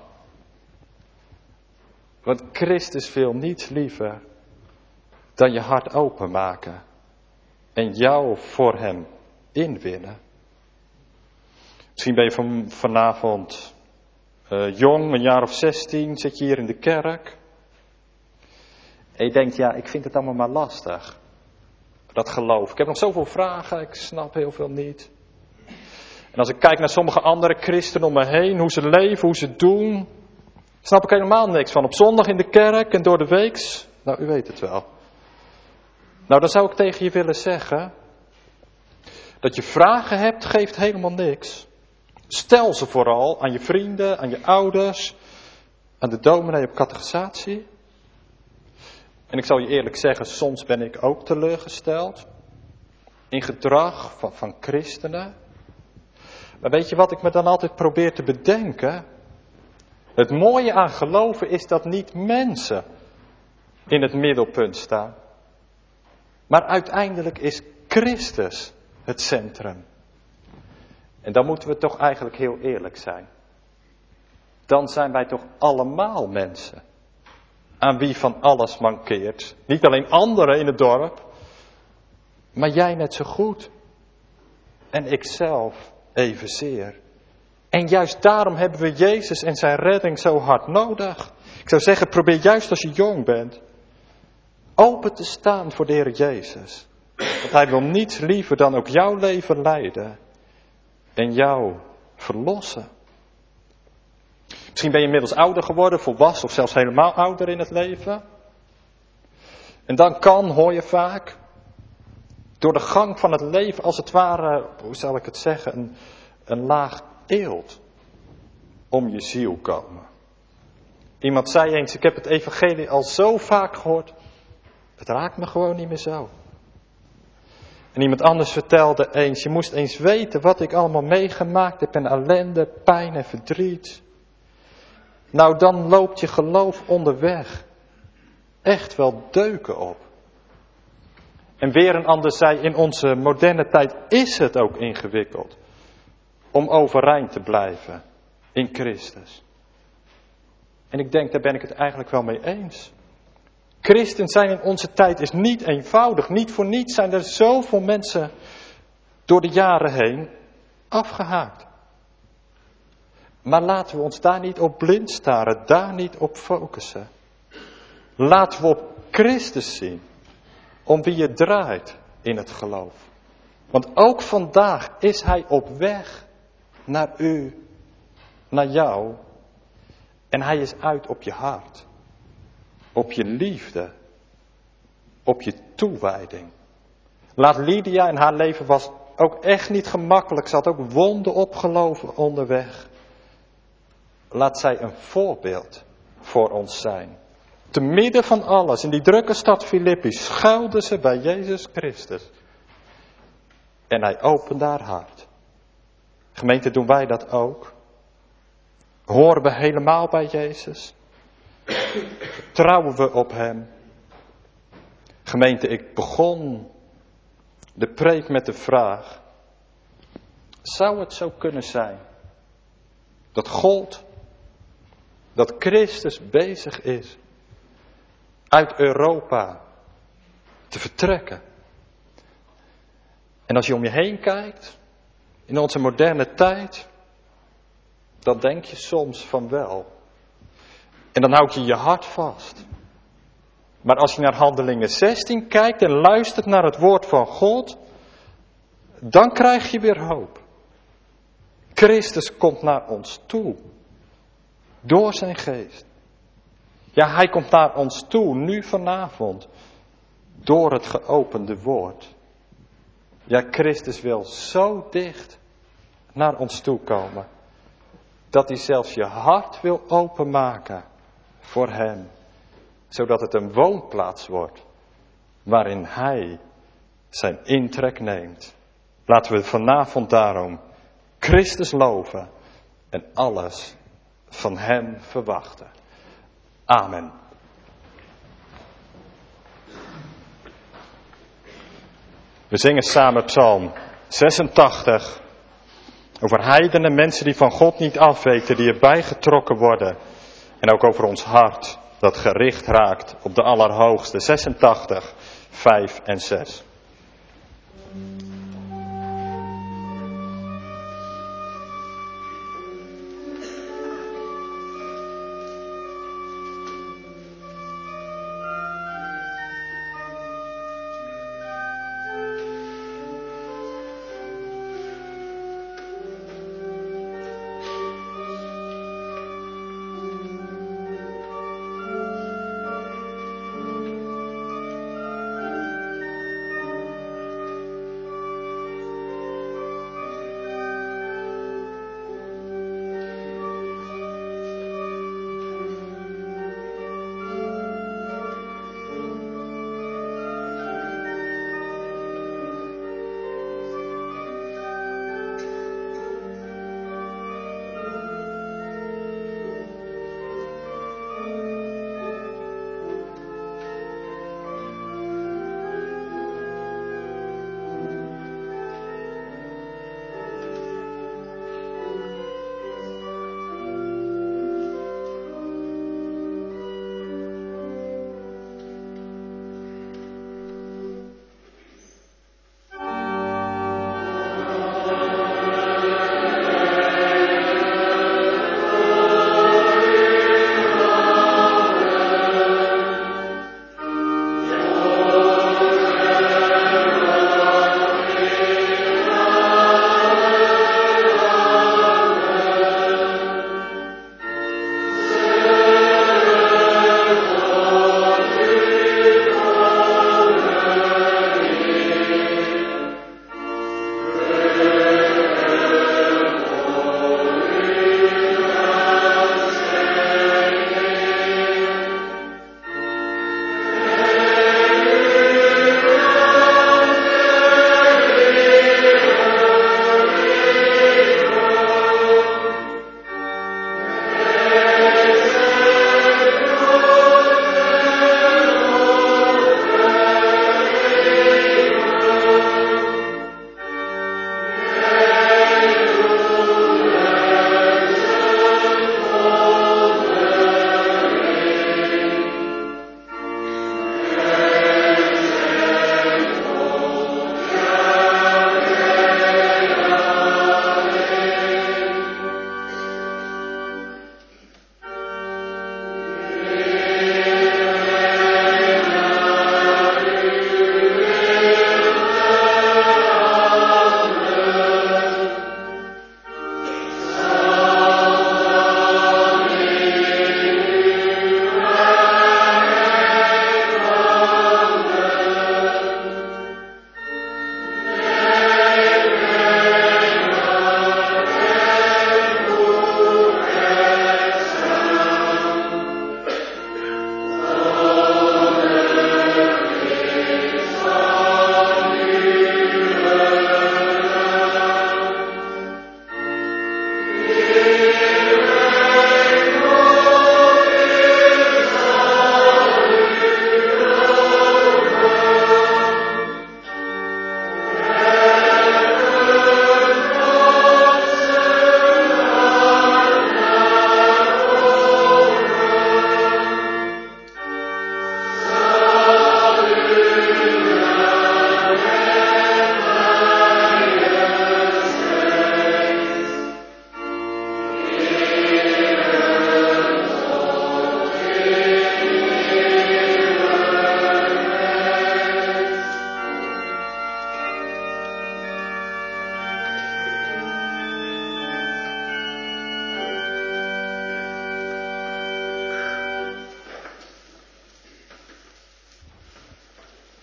Want Christus wil niets liever dan je hart openmaken en jou voor hem inwinnen. Misschien ben je vanavond jong, een jaar of 16, zit je hier in de kerk. En je denkt, ja, ik vind het allemaal maar lastig. Dat geloof. Ik heb nog zoveel vragen, ik snap heel veel niet. En als ik kijk naar sommige andere christenen om me heen, hoe ze leven, hoe ze doen, snap ik helemaal niks van. Op zondag in de kerk en door de weeks, nou u weet het wel. Nou dan zou ik tegen je willen zeggen, dat je vragen hebt geeft helemaal niks. Stel ze vooral aan je vrienden, aan je ouders, aan de dominee op catechisatie. En ik zal je eerlijk zeggen, soms ben ik ook teleurgesteld in gedrag van christenen. Maar weet je wat ik me dan altijd probeer te bedenken? Het mooie aan geloven is dat niet mensen in het middelpunt staan. Maar uiteindelijk is Christus het centrum. En dan moeten we toch eigenlijk heel eerlijk zijn. Dan zijn wij toch allemaal mensen aan wie van alles mankeert. Niet alleen anderen in het dorp, maar jij net zo goed. en ikzelf evenzeer. En juist daarom hebben we Jezus en zijn redding zo hard nodig. Ik zou zeggen, probeer juist als je jong bent open te staan voor de Heer Jezus. Want hij wil niets liever dan ook jouw leven leiden en jou verlossen. Misschien ben je inmiddels ouder geworden, volwassen of zelfs helemaal ouder in het leven. En dan hoor je vaak, door de gang van het leven als het ware, hoe zal ik het zeggen, een laag eelt om je ziel komen. Iemand zei eens, ik heb het evangelie al zo vaak gehoord, het raakt me gewoon niet meer zo. En iemand anders vertelde eens, je moest eens weten wat ik allemaal meegemaakt heb en ellende, pijn en verdriet. Nou, dan loopt je geloof onderweg echt wel deuken op. En weer een ander zei, in onze moderne tijd is het ook ingewikkeld om overeind te blijven in Christus. En ik denk, daar ben ik het eigenlijk wel mee eens. Christen zijn in onze tijd is niet eenvoudig. Niet voor niets zijn er zoveel mensen door de jaren heen afgehaakt. Maar laten we ons daar niet op blind staren, daar niet op focussen. Laten we op Christus zien, om wie het draait in het geloof. Want ook vandaag is hij op weg naar u, naar jou. En hij is uit op je hart, op je liefde, op je toewijding. Laat Lydia, en haar leven was ook echt niet gemakkelijk, ze had ook wonden opgelopen onderweg. Laat zij een voorbeeld voor ons zijn. Te midden van alles, in die drukke stad Filippi, schuilde ze bij Jezus Christus. En hij opende haar hart. Gemeente, doen wij dat ook? Horen we helemaal bij Jezus? Vertrouwen we op hem? Gemeente, ik begon de preek met de vraag. Zou het zo kunnen zijn dat God, dat Christus bezig is uit Europa te vertrekken? En als je om je heen kijkt, in onze moderne tijd, dan denk je soms van wel. En dan houd je je hart vast. Maar als je naar Handelingen 16 kijkt en luistert naar het woord van God, dan krijg je weer hoop. Christus komt naar ons toe. Door zijn geest. Ja, hij komt naar ons toe, nu vanavond. Door het geopende woord. Ja, Christus wil zo dicht naar ons toe komen. Dat hij zelfs je hart wil openmaken voor hem. Zodat het een woonplaats wordt. Waarin hij zijn intrek neemt. Laten we vanavond daarom Christus loven. En alles van hem verwachten. Amen. We zingen samen Psalm 86. Over heidenen, mensen die van God niet afweten, die erbij getrokken worden. En ook over ons hart, dat gericht raakt op de Allerhoogste. 86, 5 en 6.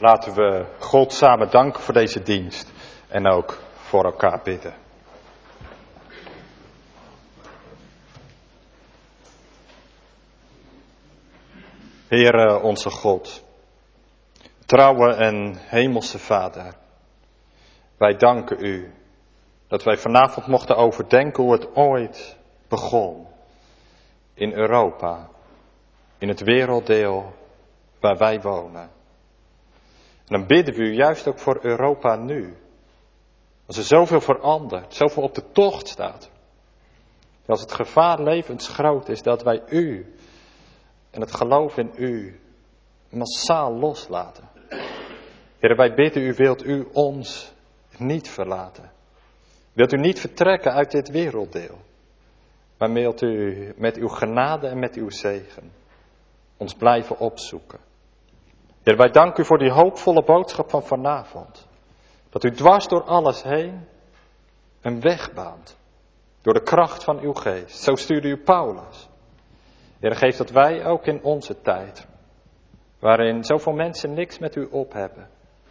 Laten we God samen danken voor deze dienst en ook voor elkaar bidden. Heere onze God, trouwe en hemelse Vader, wij danken u dat wij vanavond mochten overdenken hoe het ooit begon in Europa, in het werelddeel waar wij wonen. En dan bidden we u juist ook voor Europa nu, als er zoveel verandert, zoveel op de tocht staat. Als het gevaar levensgroot is dat wij u en het geloof in u massaal loslaten. Heer, wij bidden u, wilt u ons niet verlaten. Wilt u niet vertrekken uit dit werelddeel. Maar wilt u met uw genade en met uw zegen ons blijven opzoeken. Heer, wij danken u voor die hoopvolle boodschap van vanavond. Dat u dwars door alles heen een weg baant. Door de kracht van uw geest. Zo stuurde u Paulus. Heer, geef dat wij ook in onze tijd, waarin zoveel mensen niks met u op hebben,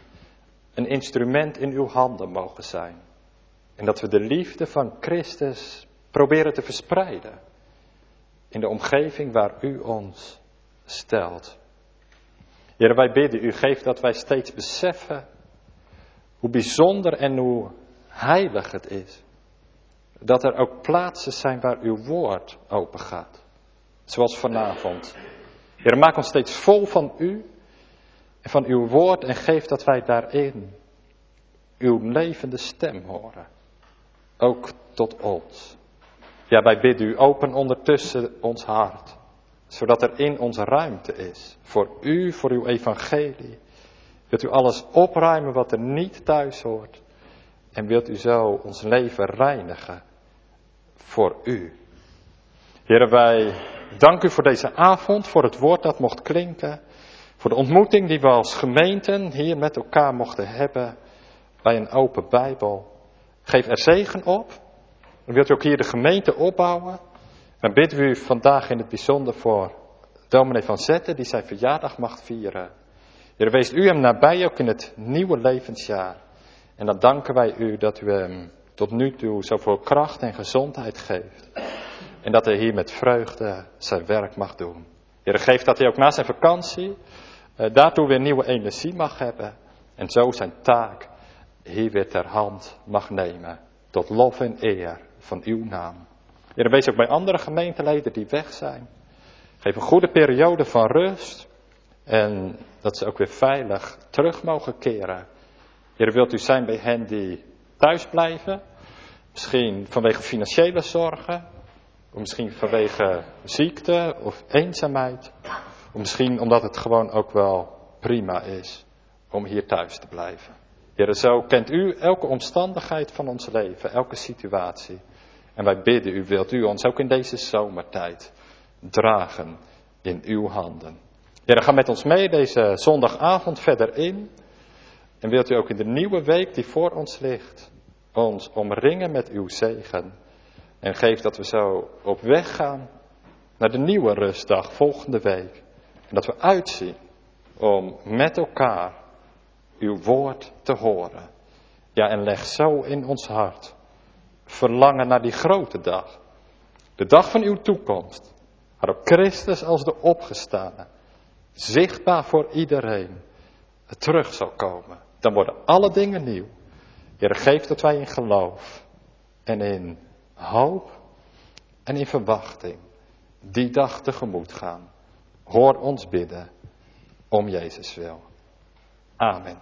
een instrument in uw handen mogen zijn. En dat we de liefde van Christus proberen te verspreiden in de omgeving waar u ons stelt. Heer, wij bidden u, geef dat wij steeds beseffen hoe bijzonder en hoe heilig het is. Dat er ook plaatsen zijn waar uw woord open gaat. Zoals vanavond. Heer, maak ons steeds vol van u en van uw woord en geef dat wij daarin uw levende stem horen. Ook tot ons. Ja, wij bidden u, open ondertussen ons hart. Zodat er in ons ruimte is. Voor u, voor uw evangelie. Wilt u alles opruimen wat er niet thuis hoort. En wilt u zo ons leven reinigen. Voor u. Heer, wij danken u voor deze avond. Voor het woord dat mocht klinken. Voor de ontmoeting die we als gemeenten hier met elkaar mochten hebben. Bij een open Bijbel. Geef er zegen op. En wilt u ook hier de gemeente opbouwen. Dan bidden we u vandaag in het bijzonder voor dominee Van Zetten, die zijn verjaardag mag vieren. Heer, wees u hem nabij ook in het nieuwe levensjaar. En dan danken wij u dat u hem tot nu toe zoveel kracht en gezondheid geeft. En dat hij hier met vreugde zijn werk mag doen. Heer, geef dat hij ook na zijn vakantie daartoe weer nieuwe energie mag hebben. En zo zijn taak hier weer ter hand mag nemen. Tot lof en eer van uw naam. Heer, wees ook bij andere gemeenteleden die weg zijn. Geef een goede periode van rust. En dat ze ook weer veilig terug mogen keren. Heer, wilt u zijn bij hen die thuis blijven? Misschien vanwege financiële zorgen. Of misschien vanwege ziekte of eenzaamheid. Of misschien omdat het gewoon ook wel prima is om hier thuis te blijven. Heer, zo kent u elke omstandigheid van ons leven, elke situatie. En wij bidden u, wilt u ons ook in deze zomertijd dragen in uw handen. Heer, ga met ons mee deze zondagavond verder in. En wilt u ook in de nieuwe week die voor ons ligt, ons omringen met uw zegen. En geef dat we zo op weg gaan naar de nieuwe rustdag volgende week. En dat we uitzien om met elkaar uw woord te horen. Ja, en leg zo in ons hart verlangen naar die grote dag. De dag van uw toekomst. Waarop Christus als de opgestane, zichtbaar voor iedereen, terug zal komen. Dan worden alle dingen nieuw. Heer, geef dat wij in geloof en in hoop en in verwachting die dag tegemoet gaan. Hoor ons bidden om Jezus wil. Amen.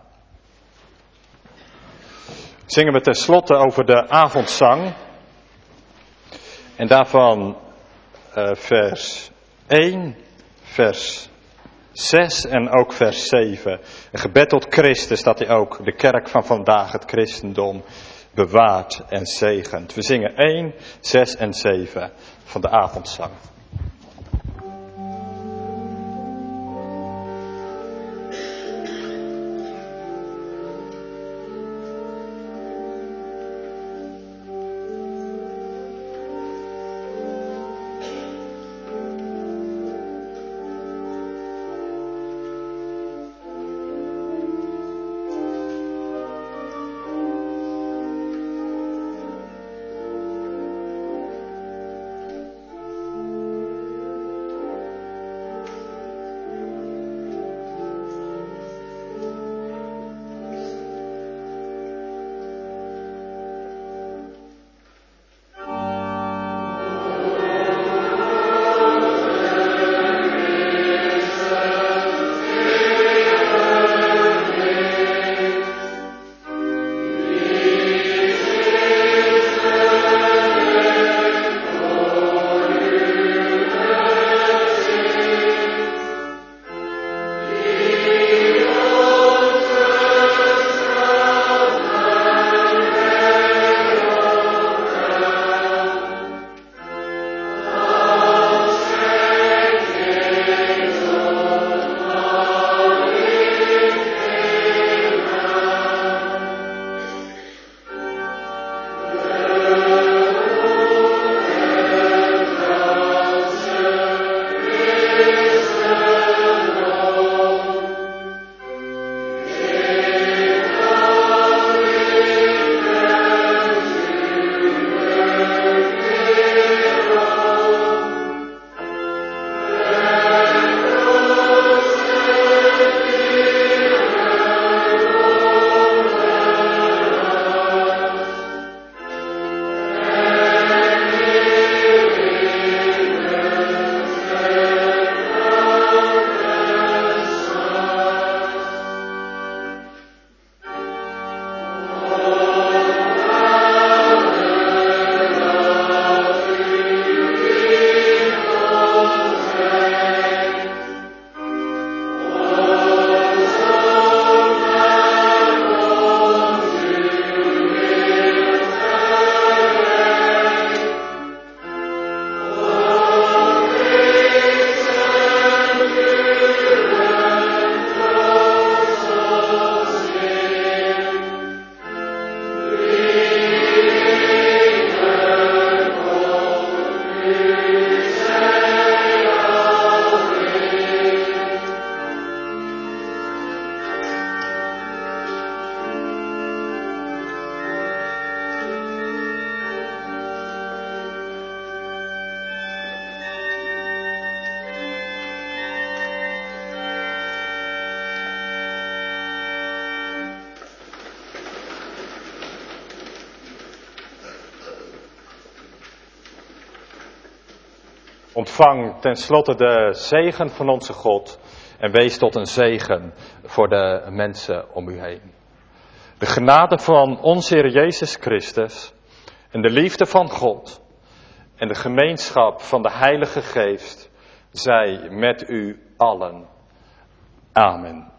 Zingen we tenslotte over de avondzang. En daarvan vers 1, vers 6 en ook vers 7. Een gebed tot Christus dat hij ook de kerk van vandaag, het christendom, bewaart en zegent. We zingen 1, 6 en 7 van de avondzang. Ontvang tenslotte de zegen van onze God en wees tot een zegen voor de mensen om u heen. De genade van onze Heer Jezus Christus en de liefde van God en de gemeenschap van de Heilige Geest zij met u allen. Amen.